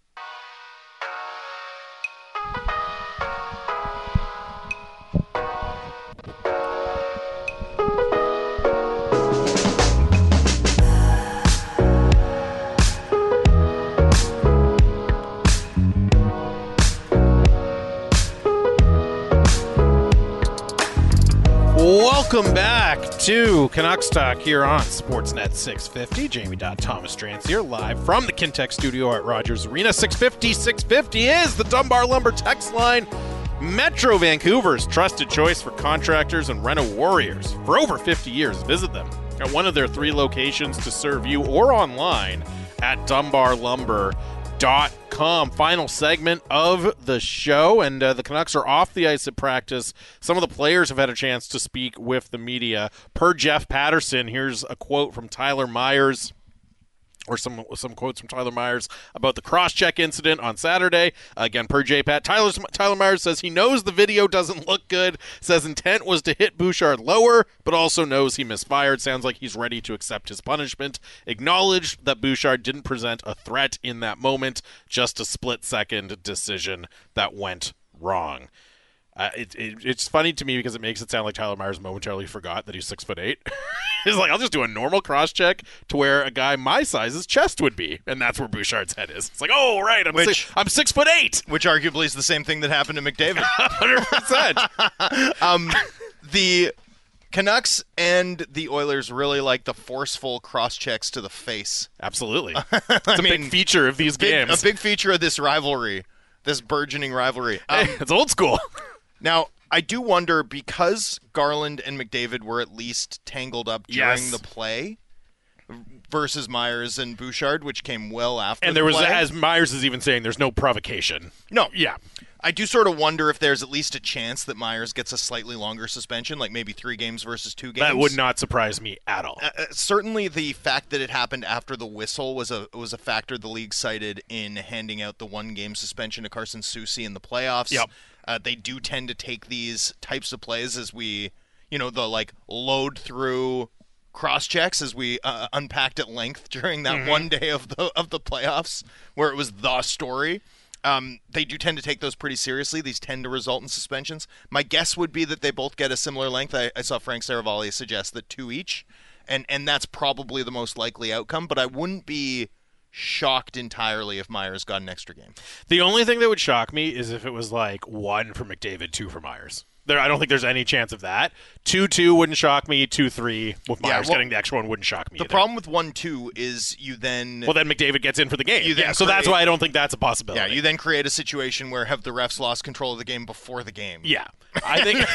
Welcome back to Canucks Talk here on Sportsnet six fifty. Jamie Thomas Trans here, live from the Kintec studio at Rogers Arena. six fifty, six fifty is the Dunbar Lumber text line. Metro Vancouver's trusted choice for contractors and reno warriors. For over fifty years, visit them at one of their three locations to serve you or online at dunbar lumber dot com. Final segment of the show, and uh, the Canucks are off the ice at practice. Some of the players have had a chance to speak with the media. Per Jeff Patterson, here's a quote from Tyler Myers, or some some quotes from Tyler Myers about the cross-check incident on Saturday. Again, per J Pat, Tyler, Tyler Myers says he knows the video doesn't look good, says intent was to hit Bouchard lower, but also knows he misfired. Sounds like he's ready to accept his punishment. Acknowledged that Bouchard didn't present a threat in that moment, just a split-second decision that went wrong. Uh, it, it, it's funny to me because it makes it sound like Tyler Myers momentarily forgot that he's six foot eight. He's like, I'll just do a normal cross check to where a guy my size's chest would be, and that's where Bouchard's head is. It's like, oh right, I'm which, six, I'm six foot eight, which arguably is the same thing that happened to McDavid. one hundred percent. Um, the Canucks and the Oilers really like the forceful cross checks to the face. Absolutely, it's a mean, big feature of these big, games. A big feature of this rivalry, this burgeoning rivalry. Um, Hey, it's old school. Now, I do wonder, because Garland and McDavid were at least tangled up during Yes. the play versus Myers and Bouchard, which came well after And the there was, play. as Myers is even saying, there's no provocation. No. Yeah. I do sort of wonder if there's at least a chance that Myers gets a slightly longer suspension, like maybe three games versus two games. That would not surprise me at all. Uh, uh, certainly, the fact that it happened after the whistle was a was a factor the league cited in handing out the one game suspension to Carson Soucy in the playoffs. Yep. Uh, they do tend to take these types of plays as we, you know, the like load through cross checks as we uh, unpacked at length during that Mm-hmm. one day of the of the playoffs where it was the story. Um, they do tend to take those pretty seriously. These tend to result in suspensions. My guess would be that they both get a similar length. I, I saw Frank Saravalli suggest that two each, and and that's probably the most likely outcome. But I wouldn't be shocked entirely if Myers got an extra game. The only thing that would shock me is if it was like one for McDavid, two for Myers. There, I don't think there's any chance of that. two two wouldn't shock me. two three with Yeah, Myers well, getting the extra one wouldn't shock me The either. problem with one two is you then Well, then McDavid gets in for the game. You then Yeah, so that's create- why I don't think that's a possibility. yeah you then create a situation where have the refs lost control of the game before the game. Yeah. I think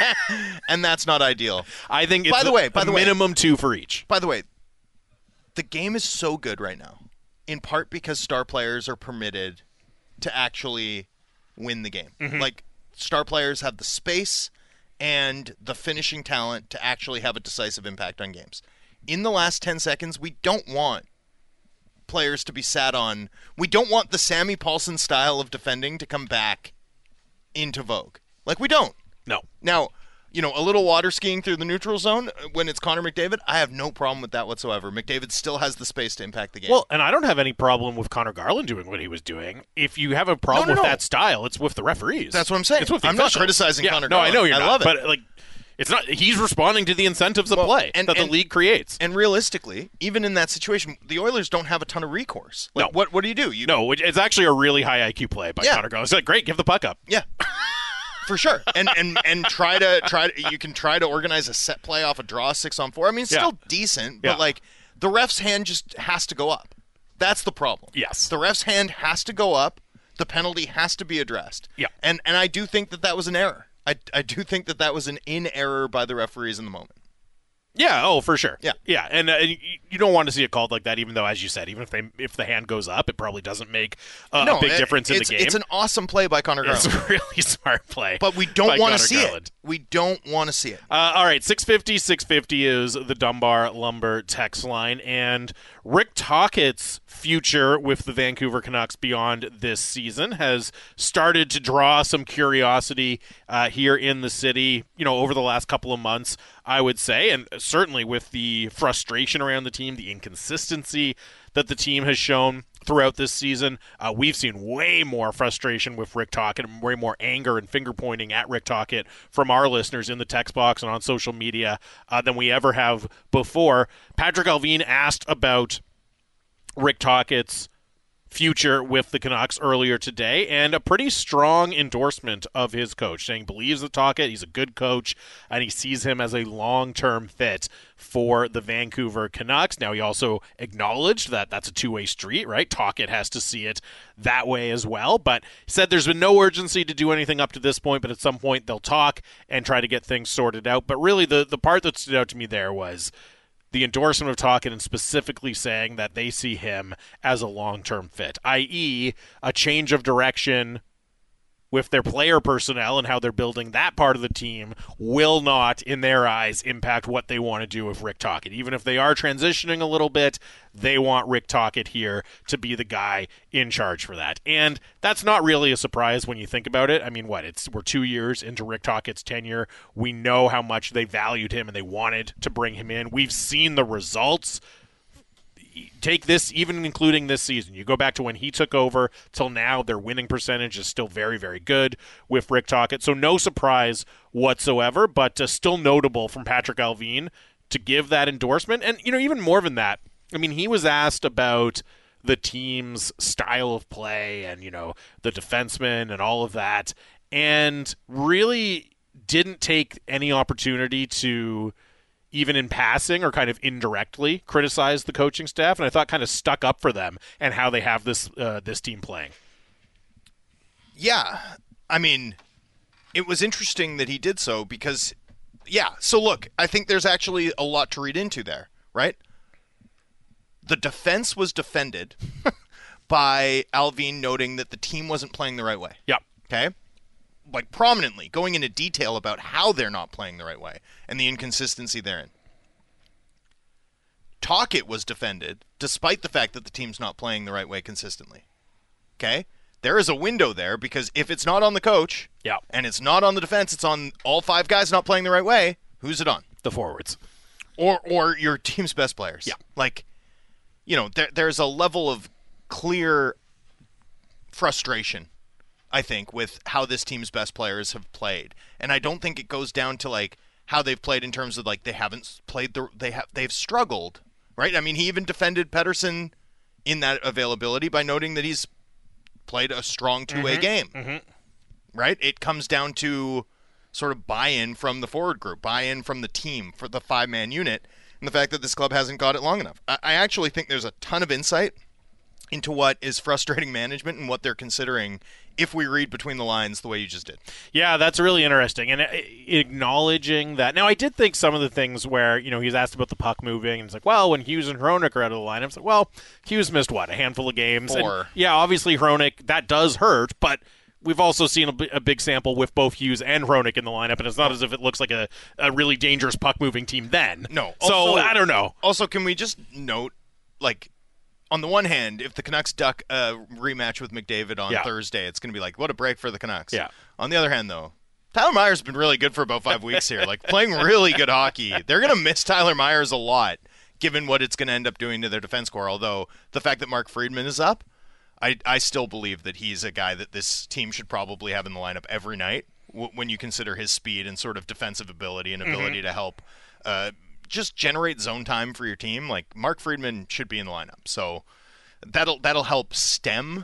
And that's not ideal. I think it's By the a- way, by a the way- minimum two for each. By the way, the game is so good right now, in part because star players are permitted to actually win the game. Mm-hmm. Like, star players have the space and the finishing talent to actually have a decisive impact on games. In the last ten seconds, we don't want players to be sat on. We don't want the Sammy Paulson style of defending to come back into vogue. Like, we don't. No. Now, you know, a little water skiing through the neutral zone when it's Connor McDavid, I have no problem with that whatsoever. McDavid still has the space to impact the game. Well, and I don't have any problem with Connor Garland doing what he was doing. If you have a problem No, no, with no. that style, it's with the referees. That's what I'm saying. It's with the I'm not officials. criticizing yeah, Connor No, I know Garland. you're I not. love it. But like, it's not. He's responding to the incentives of Well, play and- that the and- league creates. And realistically, even in that situation, the Oilers don't have a ton of recourse. Like, No. what what do you do? You no, it- it's actually a really high I Q play by Yeah. Connor Garland. It's like, great, give the puck up. Yeah. For sure. And and and try to try to, you can try to organize a set play off a draw six on four. I mean, it's Yeah. still decent, but Yeah. like the ref's hand just has to go up. That's the problem. Yes. The ref's hand has to go up. The penalty has to be addressed. Yeah. And and I do think that that was an error. I I do think that that was an in error by the referees in the moment. Yeah, oh, for sure. Yeah. Yeah, and uh, you, you don't want to see it called like that, even though, as you said, even if they if the hand goes up, it probably doesn't make uh, no, a big it- difference in it's, the game. It's an awesome play by Connor It's Garland. a really smart play. But we don't by wanna Connor see it. Garland. We don't want to see it. Uh, all right, six fifty, six fifty is the Dunbar Lumber text line. And Rick Tocchet's future with the Vancouver Canucks beyond this season has started to draw some curiosity uh, here in the city, you know, over the last couple of months, I would say. And certainly with the frustration around the team, the inconsistency that the team has shown throughout this season. Uh, we've seen way more frustration with Rick Tocchet and way more anger and finger-pointing at Rick Tocchet from our listeners in the text box and on social media uh, than we ever have before. Patrick Allvin asked about Rick Tocchet's future with the Canucks earlier today, and a pretty strong endorsement of his coach, saying he believes that Tocchet, he's a good coach, and he sees him as a long-term fit for the Vancouver Canucks. Now, he also acknowledged that that's a two-way street, right? Tocchet has to see it that way as well, but he said there's been no urgency to do anything up to this point, but at some point they'll talk and try to get things sorted out. But really, the, the part that stood out to me there was the endorsement of Tocchet and specifically saying that they see him as a long-term fit, that is a change of direction with their player personnel and how they're building that part of the team will not, in their eyes, impact what they want to do with Rick Tocchet. Even if they are transitioning a little bit, they want Rick Tocchet here to be the guy in charge for that. And that's not really a surprise when you think about it. I mean, what, it's we're two years into Rick Tocchet's tenure. We know how much they valued him and they wanted to bring him in. We've seen the results. Take this, even including this season. You go back to when he took over till now, their winning percentage is still very, very good with Rick Tocchet. So no surprise whatsoever, but uh, still notable from Patrick Allvin to give that endorsement. And, you know, even more than that, I mean, he was asked about the team's style of play and, you know, the defensemen and all of that, and really didn't take any opportunity to even in passing or kind of indirectly criticize the coaching staff, and I thought kind of stuck up for them and how they have this uh, this team playing. Yeah, I mean, it was interesting that he did so because, yeah, so look, I think there's actually a lot to read into there, right? The defense was defended by Allvin noting that the team wasn't playing the right way. Yep. Okay? Like prominently, going into detail about how they're not playing the right way and the inconsistency therein. Tocchet was defended despite the fact that the team's not playing the right way consistently. Okay? There is a window there because if it's not on the coach yeah. and it's not on the defense, it's on all five guys not playing the right way, who's it on? The forwards. Or or your team's best players. Yeah. Like, you know, there, there's a level of clear frustration, I think, with how this team's best players have played. And I don't think it goes down to like how they've played in terms of like they haven't played the they have they've struggled, right? I mean, he even defended Pettersson in that availability by noting that he's played a strong two-way mm-hmm. game. Mm-hmm. Right? It comes down to sort of buy-in from the forward group, buy-in from the team for the five-man unit, and the fact that this club hasn't got it long enough. I, I actually think there's a ton of insight into what is frustrating management and what they're considering if we read between the lines the way you just did. Yeah, that's really interesting. And uh, acknowledging that. Now, I did think some of the things where, you know, he was asked about the puck moving, and it's like, well, when Hughes and Hronek are out of the lineup, it's like, well, Hughes missed, what, a handful of games? Four. And, yeah, obviously Hronek, that does hurt, but we've also seen a, b- a big sample with both Hughes and Hronek in the lineup, and it's not as if it looks like a, a really dangerous puck-moving team then. No. So, also, I don't know. Also, can we just note, like, on the one hand, if the Canucks duck a rematch with McDavid on yeah. Thursday, it's going to be like, what a break for the Canucks. Yeah. On the other hand, though, Tyler Myers has been really good for about five weeks here, like playing really good hockey. They're going to miss Tyler Myers a lot, given what it's going to end up doing to their defense core. Although the fact that Mark Friedman is up, I, I still believe that he's a guy that this team should probably have in the lineup every night w- when you consider his speed and sort of defensive ability and ability mm-hmm. to help uh, just generate zone time for your team. Like, Mark Friedman should be in the lineup. So That'll that'll help stem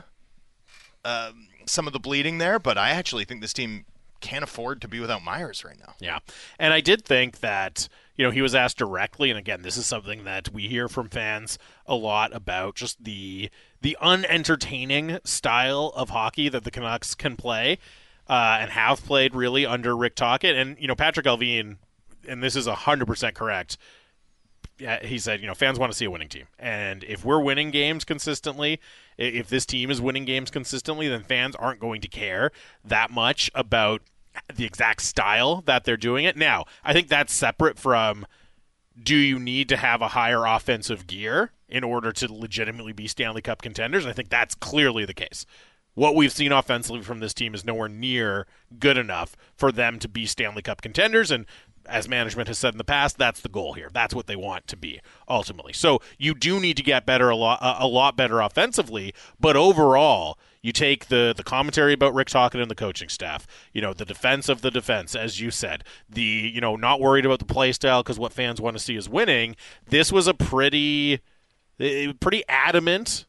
uh, some of the bleeding there, but I actually think this team can't afford to be without Myers right now. Yeah, and I did think that, you know, he was asked directly, and again, this is something that we hear from fans a lot about, just the the unentertaining style of hockey that the Canucks can play uh, and have played really under Rick Tocchet. And, you know, Patrick Allvin, and this is one hundred percent correct, yeah, he said, you know, fans want to see a winning team. And if we're winning games consistently, if this team is winning games consistently, then fans aren't going to care that much about the exact style that they're doing it. Now, I think that's separate from, do you need to have a higher offensive gear in order to legitimately be Stanley Cup contenders? And I think that's clearly the case. What we've seen offensively from this team is nowhere near good enough for them to be Stanley Cup contenders, and as management has said in the past, that's the goal here. That's what they want to be ultimately. So you do need to get better, a lot, a lot better offensively. But overall, you take the the commentary about Rick Tocchet and the coaching staff. You know, the defense of the defense, as you said. The you know not worried about the play style because what fans want to see is winning. This was a pretty, pretty adamant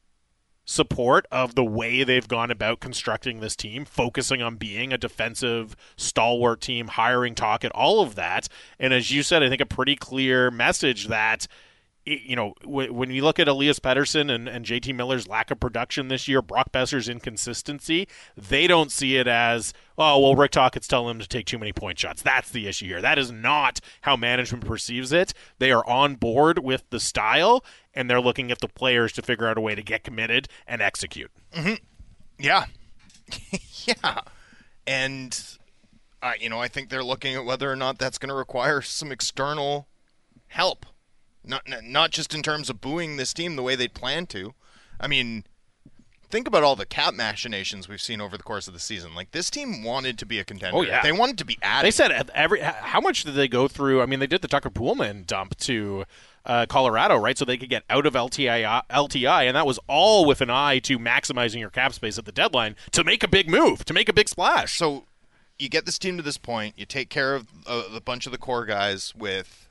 support of the way they've gone about constructing this team, focusing on being a defensive stalwart team, hiring Tocchet, all of that. And as you said, I think a pretty clear message that, you know, when you look at Elias Pettersson and, and J T Miller's lack of production this year, Brock Besser's inconsistency, they don't see it as, oh, well, Rick Tocchet's telling him to take too many point shots. That's the issue here. That is not how management perceives it. They are on board with the style, and they're looking at the players to figure out a way to get committed and execute. Mm-hmm. Yeah. yeah. And, uh, you know, I think they're looking at whether or not that's going to require some external help. Not not just in terms of booing this team the way they'd planned to. I mean, think about all the cap machinations we've seen over the course of the season. Like, this team wanted to be a contender. Oh, yeah. They wanted to be added. They said every how much did they go through? I mean, they did the Tucker Poolman dump to uh, Colorado, right? So they could get out of L T I, L T I, and that was all with an eye to maximizing your cap space at the deadline to make a big move, to make a big splash. So you get this team to this point. You take care of a, a bunch of the core guys with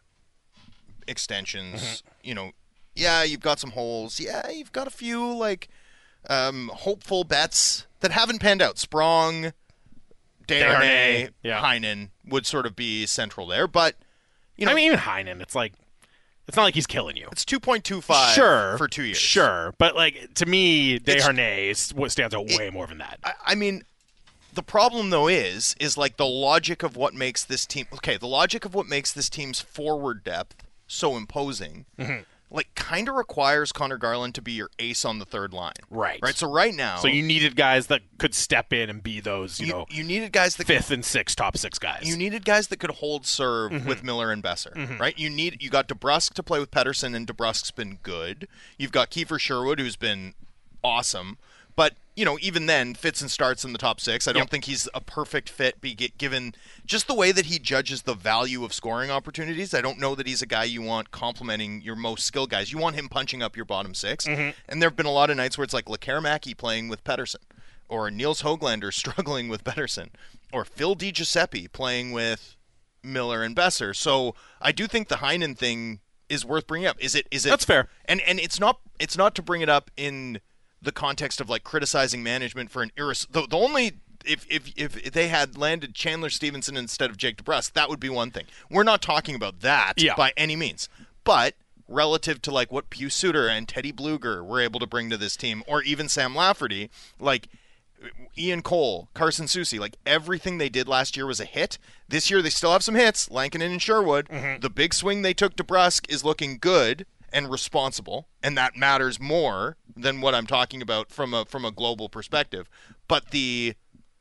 extensions. Mm-hmm. You know, yeah, you've got some holes. Yeah, you've got a few, like, um, hopeful bets that haven't panned out. Sprong, Desharnais, yeah. Heinen would sort of be central there. But, you know, I mean, even Heinen, it's like, it's not like he's killing you. It's two point two five sure, for two years. Sure, but, like, to me, Desharnais is what stands out it, way more than that. I, I mean, the problem, though, is, is, like, the logic of what makes this team, okay, the logic of what makes this team's forward depth so imposing, mm-hmm. like, kind of requires Connor Garland to be your ace on the third line. Right. Right. So right now, so you needed guys that could step in and be those, you, you know, you needed guys that fifth could, and sixth top six guys. You needed guys that could hold serve mm-hmm. with Miller and Besser. Mm-hmm. Right. You need you got DeBrusk to play with Pettersson, and DeBrusk's been good. You've got Kiefer Sherwood, who's been awesome. But, you know, even then, fits and starts in the top six. I don't yep. think he's a perfect fit, be given just the way that he judges the value of scoring opportunities. I don't know that he's a guy you want complementing your most skilled guys. You want him punching up your bottom six. Mm-hmm. And there have been a lot of nights where it's like Lekkerimäki playing with Pettersson, or Niels Höglander struggling with Pettersson, or Phil DiGiuseppe playing with Miller and Besser. So I do think the Heinen thing is worth bringing up. Is it? Is it? That's fair. And and it's not. It's not to bring it up in the context of, like, criticizing management for an iris. The, the only if, if if they had landed Chandler Stevenson instead of Jake DeBrusk, that would be one thing. We're not talking about that yeah. by any means. But relative to, like, what Pius Suter and Teddy Bluger were able to bring to this team, or even Sam Lafferty, like Ian Cole, Carson Soucy, like, everything they did last year was a hit. This year they still have some hits, Lankinen and Sherwood. Mm-hmm. The big swing they took DeBrusk is looking good and responsible, and that matters more than what I'm talking about from a from a global perspective. But the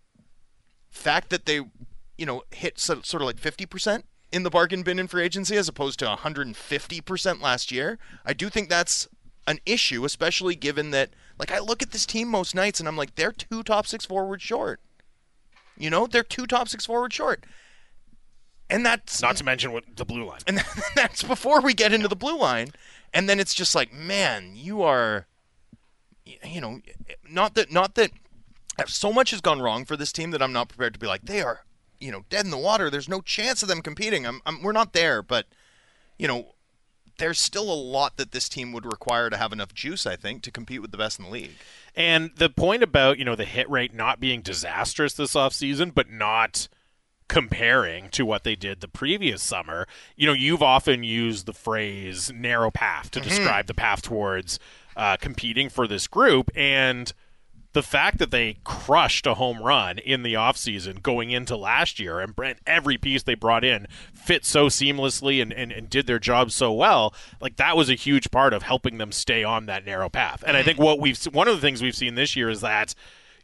fact that they, you know, hit so, sort of like fifty percent in the bargain bin in free agency as opposed to one hundred fifty percent last year, I do think that's an issue, especially given that, like, I look at this team most nights and I'm like, they're two top six forwards short. You know, they're two top six forwards short. And that's not to mention what the blue line. And that's before we get into the blue line. And then it's just like, man, you are, you know, not that, not that so much has gone wrong for this team that I'm not prepared to be like, they are, you know, dead in the water. There's no chance of them competing. I'm, I'm we're not there, but, you know, there's still a lot that this team would require to have enough juice, I think, to compete with the best in the league. And the point about, you know, the hit rate not being disastrous this offseason, but not comparing to what they did the previous summer, you know, you've often used the phrase narrow path to mm-hmm. describe the path towards uh, competing for this group. And the fact that they crushed a home run in the offseason going into last year, and every piece they brought in fit so seamlessly and, and, and did their job so well, like, that was a huge part of helping them stay on that narrow path. And I think what we've one of the things we've seen this year is that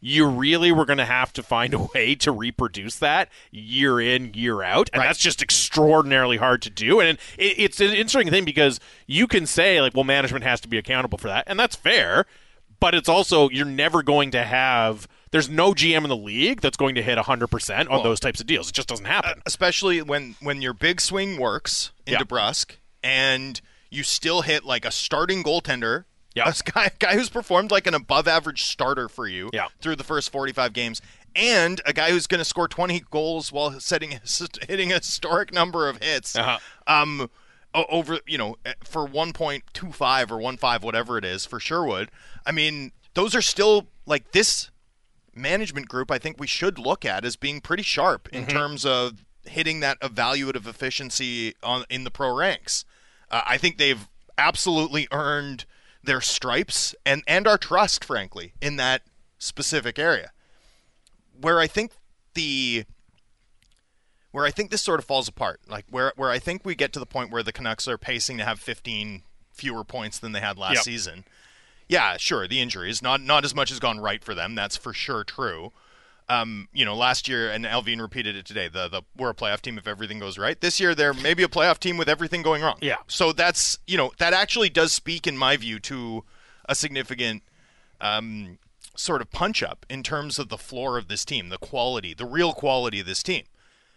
you really were going to have to find a way to reproduce that year in, year out. And Right. that's just extraordinarily hard to do. And it, it's an interesting thing because you can say, like, well, management has to be accountable for that. And that's fair. But it's also, you're never going to have, there's no G M in the league that's going to hit one hundred percent on Well, those types of deals. It just doesn't happen. Especially when, when your big swing works in Yeah. DeBrusque and you still hit like a starting goaltender, Yeah. a guy, guy who's performed like an above-average starter for you Yeah. through the first forty-five games, and a guy who's going to score twenty goals while setting hitting a historic number of hits. Uh-huh. Um, o- over you know for one point two five or one five whatever it is for Sherwood. I mean, those are still like this management group. I think we should look at as being pretty sharp in Mm-hmm. terms of hitting that evaluative efficiency on in the pro ranks. Uh, I think they've absolutely earned their stripes and and our trust, frankly, in that specific area. Where I think the where I think this sort of falls apart, like where where I think we get to the point where the Canucks are pacing to have fifteen fewer points than they had last Yep. season. Yeah, sure, the injuries, not not as much has gone right for them. That's for sure true. Um, you know, last year, and Alvin repeated it today, the, the we're a playoff team if everything goes right. This year, they're maybe a playoff team with everything going wrong. Yeah. So that's, you know, that actually does speak, in my view, to a significant um, sort of punch-up in terms of the floor of this team, the quality, the real quality of this team.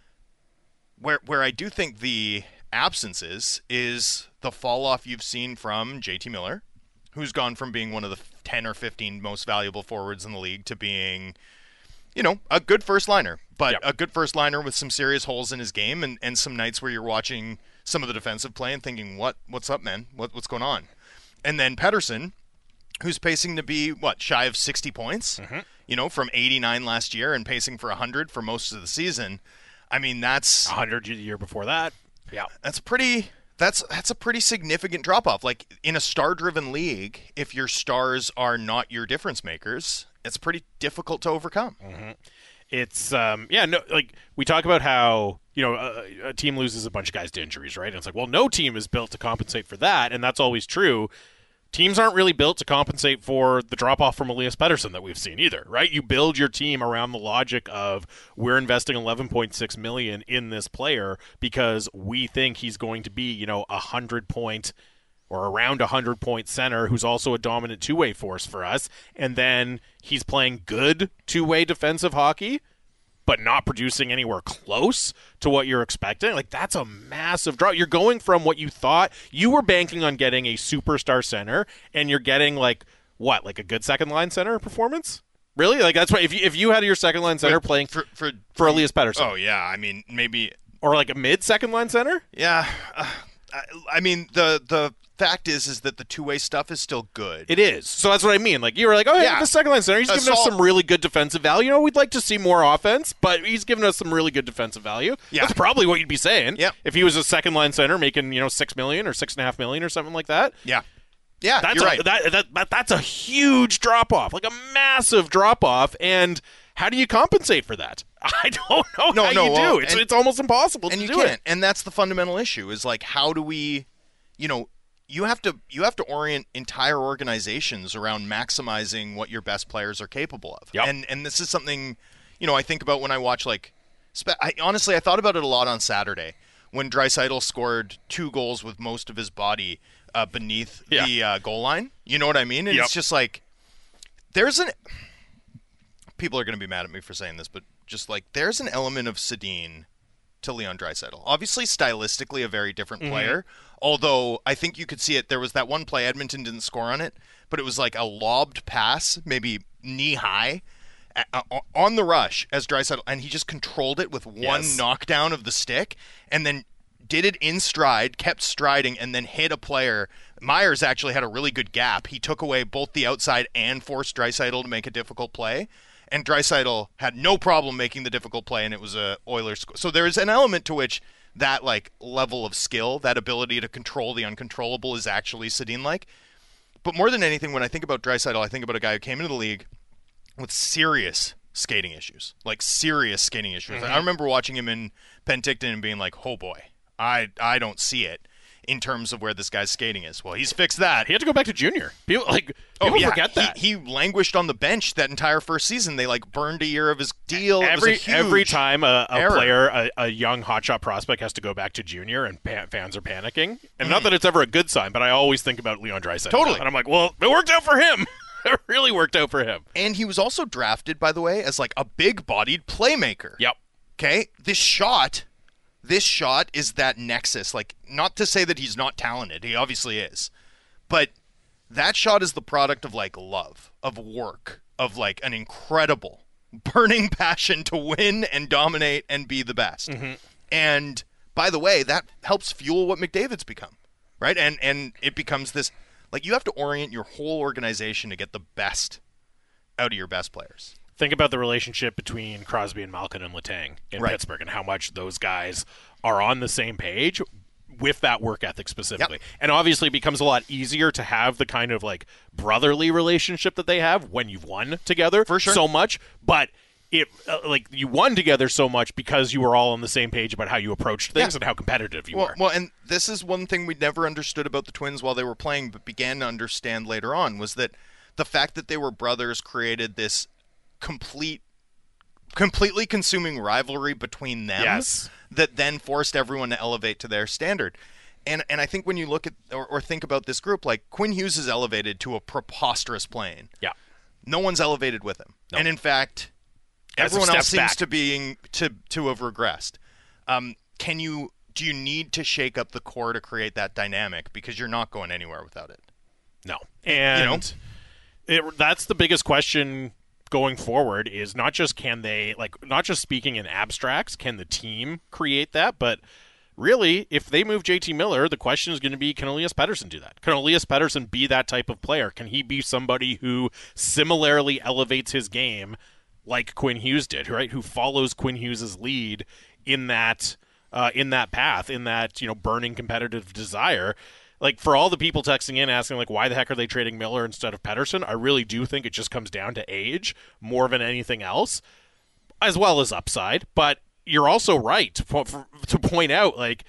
Where where I do think the absence is, is the fall-off you've seen from J T Miller, who's gone from being one of the ten or fifteen most valuable forwards in the league to being, you know, a good first liner, but Yep. a good first liner with some serious holes in his game, and, and some nights where you're watching some of the defensive play and thinking, what what's up, man? What what's going on? And then Pettersson, who's pacing to be what, shy of sixty points, Mm-hmm. you know, from eighty-nine last year and pacing for one hundred for most of the season. I mean, that's one hundred the year before that. Yeah. that's pretty. That's that's a pretty significant drop off. Like in a star-driven league, if your stars are not your difference makers, it's pretty difficult to overcome. It's um yeah no like we talk about how you know a, a team loses a bunch of guys to injuries, right? And it's like, well, no team is built to compensate for that, and that's always true. Teams aren't really built to compensate for the drop off from Elias Pettersson that we've seen either, right? You build your team around the logic of we're investing eleven point six million in this player because we think he's going to be, you know, a hundred point or around a hundred point center who's also a dominant two way force for us, and then he's playing good two way defensive hockey, but not producing anywhere close to what you're expecting. Like, that's a massive drop. You're going from what you thought you were banking on getting a superstar center, and you're getting like what, like a good second line center performance? Really? Like, that's what if you, if you had your second line center Like, playing for for for Elias Pettersson, Oh yeah, I mean maybe or like a mid second line center. yeah. Uh, I, I mean the the fact is is that the two way stuff is still good. It is. So that's what I mean. Like, you were like, oh, yeah, Yeah. the second line center, he's giving us Assault- some really good defensive value. You know, we'd like to see more offense, but he's giving us some really good defensive value. Yeah. That's probably what you'd be saying. Yep. If he was a second line center making, you know, six million or six and a half million or something like that. yeah, yeah. That's you're a, right. that, that, that that's a huge drop off, like a massive drop off. And how do you compensate for that? I don't know No, how no, you well, do. It's and- it's almost impossible and to you do can't. it. And that's the fundamental issue. Is like, how do we, you know, you have to you have to orient entire organizations around maximizing what your best players are capable of. Yep. And and this is something, you know, I think about when I watch like, spe- I, honestly, I thought about it a lot on Saturday when Draisaitl scored two goals with most of his body uh, beneath Yeah. the uh, goal line. You know what I mean? And Yep. it's just like, there's an. People are going to be mad at me for saying this, but just like there's an element of Sedin to Leon Draisaitl. Obviously, stylistically, a very different player. Although I think you could see it. There was that one play Edmonton didn't score on it, but it was like a lobbed pass, maybe knee high, uh, on the rush as Draisaitl, and he just controlled it with one Yes. knockdown of the stick, and then did it in stride, kept striding, and then hit a player. Myers actually had a really good gap. He took away both the outside and forced Draisaitl to make a difficult play. And Draisaitl had no problem making the difficult play, and it was a Oilers score. So there is an element to which that like level of skill, that ability to control the uncontrollable, is actually Sedin-like. But more than anything, when I think about Draisaitl, I think about a guy who came into the league with serious skating issues, like serious skating issues. I remember watching him in Penticton and being like, "Oh boy, I I don't see it." in terms of where this guy's skating is. Well, he's fixed that. He had to go back to junior. People like Oh, people yeah. forget that. He, he languished on the bench that entire first season. They like burned a year of his deal. Every it was a huge every time a, a error. player, a, a young hotshot prospect, has to go back to junior, and pa- fans are panicking. And Mm. not that it's ever a good sign, but I always think about Leon Draisaitl. Totally. And I'm like, well, it worked out for him. It really worked out for him. And he was also drafted, by the way, as like a big-bodied playmaker. Yep. Okay? This shot, this shot is that nexus. Like, not to say that he's not talented. He obviously is. But that shot is the product of, like, love, of work, of, like, an incredible burning passion to win and dominate and be the best. Mm-hmm. And, by the way, that helps fuel what McDavid's become, right? And and it becomes this, like, you have to orient your whole organization to get the best out of your best players. Think about the relationship between Crosby and Malkin and Letang in Right. Pittsburgh, and how much those guys are on the same page with that work ethic specifically. Yep. And obviously it becomes a lot easier to have the kind of like brotherly relationship that they have when you've won together For sure. so much, but it uh, like you won together so much because you were all on the same page about how you approached things Yeah. and how competitive you Well, were. well, and this is one thing we never understood about the Twins while they were playing, but began to understand later on, was that the fact that they were brothers created this complete, completely consuming rivalry between them Yes. that then forced everyone to elevate to their standard. And and I think when you look at or, or think about this group, like Quinn Hughes is elevated to a preposterous plane. Yeah. No one's elevated with him, No. and in fact, Guys have everyone else stepped seems back. to being to to have regressed. Um, can you do you need to shake up the core to create that dynamic, because you're not going anywhere without it? No. And it, that's the biggest question going forward, is not just can they, like, not just speaking in abstracts, can the team create that, but really, if they move J T Miller, the question is going to be, can Elias Pettersson do that? Can Elias Pettersson be that type of player? Can he be somebody who similarly elevates his game like Quinn Hughes did, right? Who follows Quinn Hughes' lead in that uh, in that path, in that, you know, burning competitive desire. Like, for all the people texting in asking, like, why the heck are they trading Miller instead of Pettersson? I really do think it just comes down to age more than anything else, as well as upside. But you're also right to, po- for, to point out, like,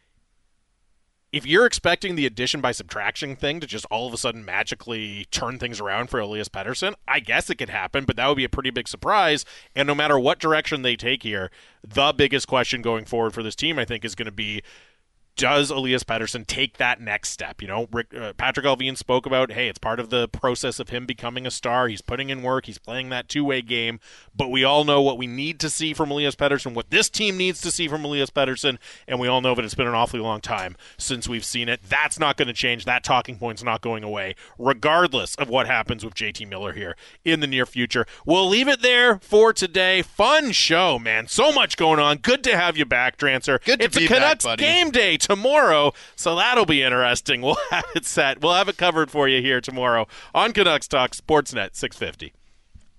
if you're expecting the addition by subtraction thing to just all of a sudden magically turn things around for Elias Pettersson, I guess it could happen, but that would be a pretty big surprise. And no matter what direction they take here, the biggest question going forward for this team, I think, is going to be, does Elias Pettersson take that next step? You know, Rick, uh, Patrick Allvin spoke about, hey, it's part of the process of him becoming a star. He's putting in work. He's playing that two-way game. But we all know what we need to see from Elias Pettersson, what this team needs to see from Elias Pettersson, and we all know that it's been an awfully long time since we've seen it. That's not going to change. That talking point's not going away, regardless of what happens with J T Miller here in the near future. We'll leave it there for today. Fun show, man. So much going on. Good to have you back, Drancer. Good to it's be a back, Canucks buddy. game day tomorrow, so that'll be interesting. We'll have it set. We'll have it covered for you here tomorrow on Canucks Talk Sportsnet six fifty.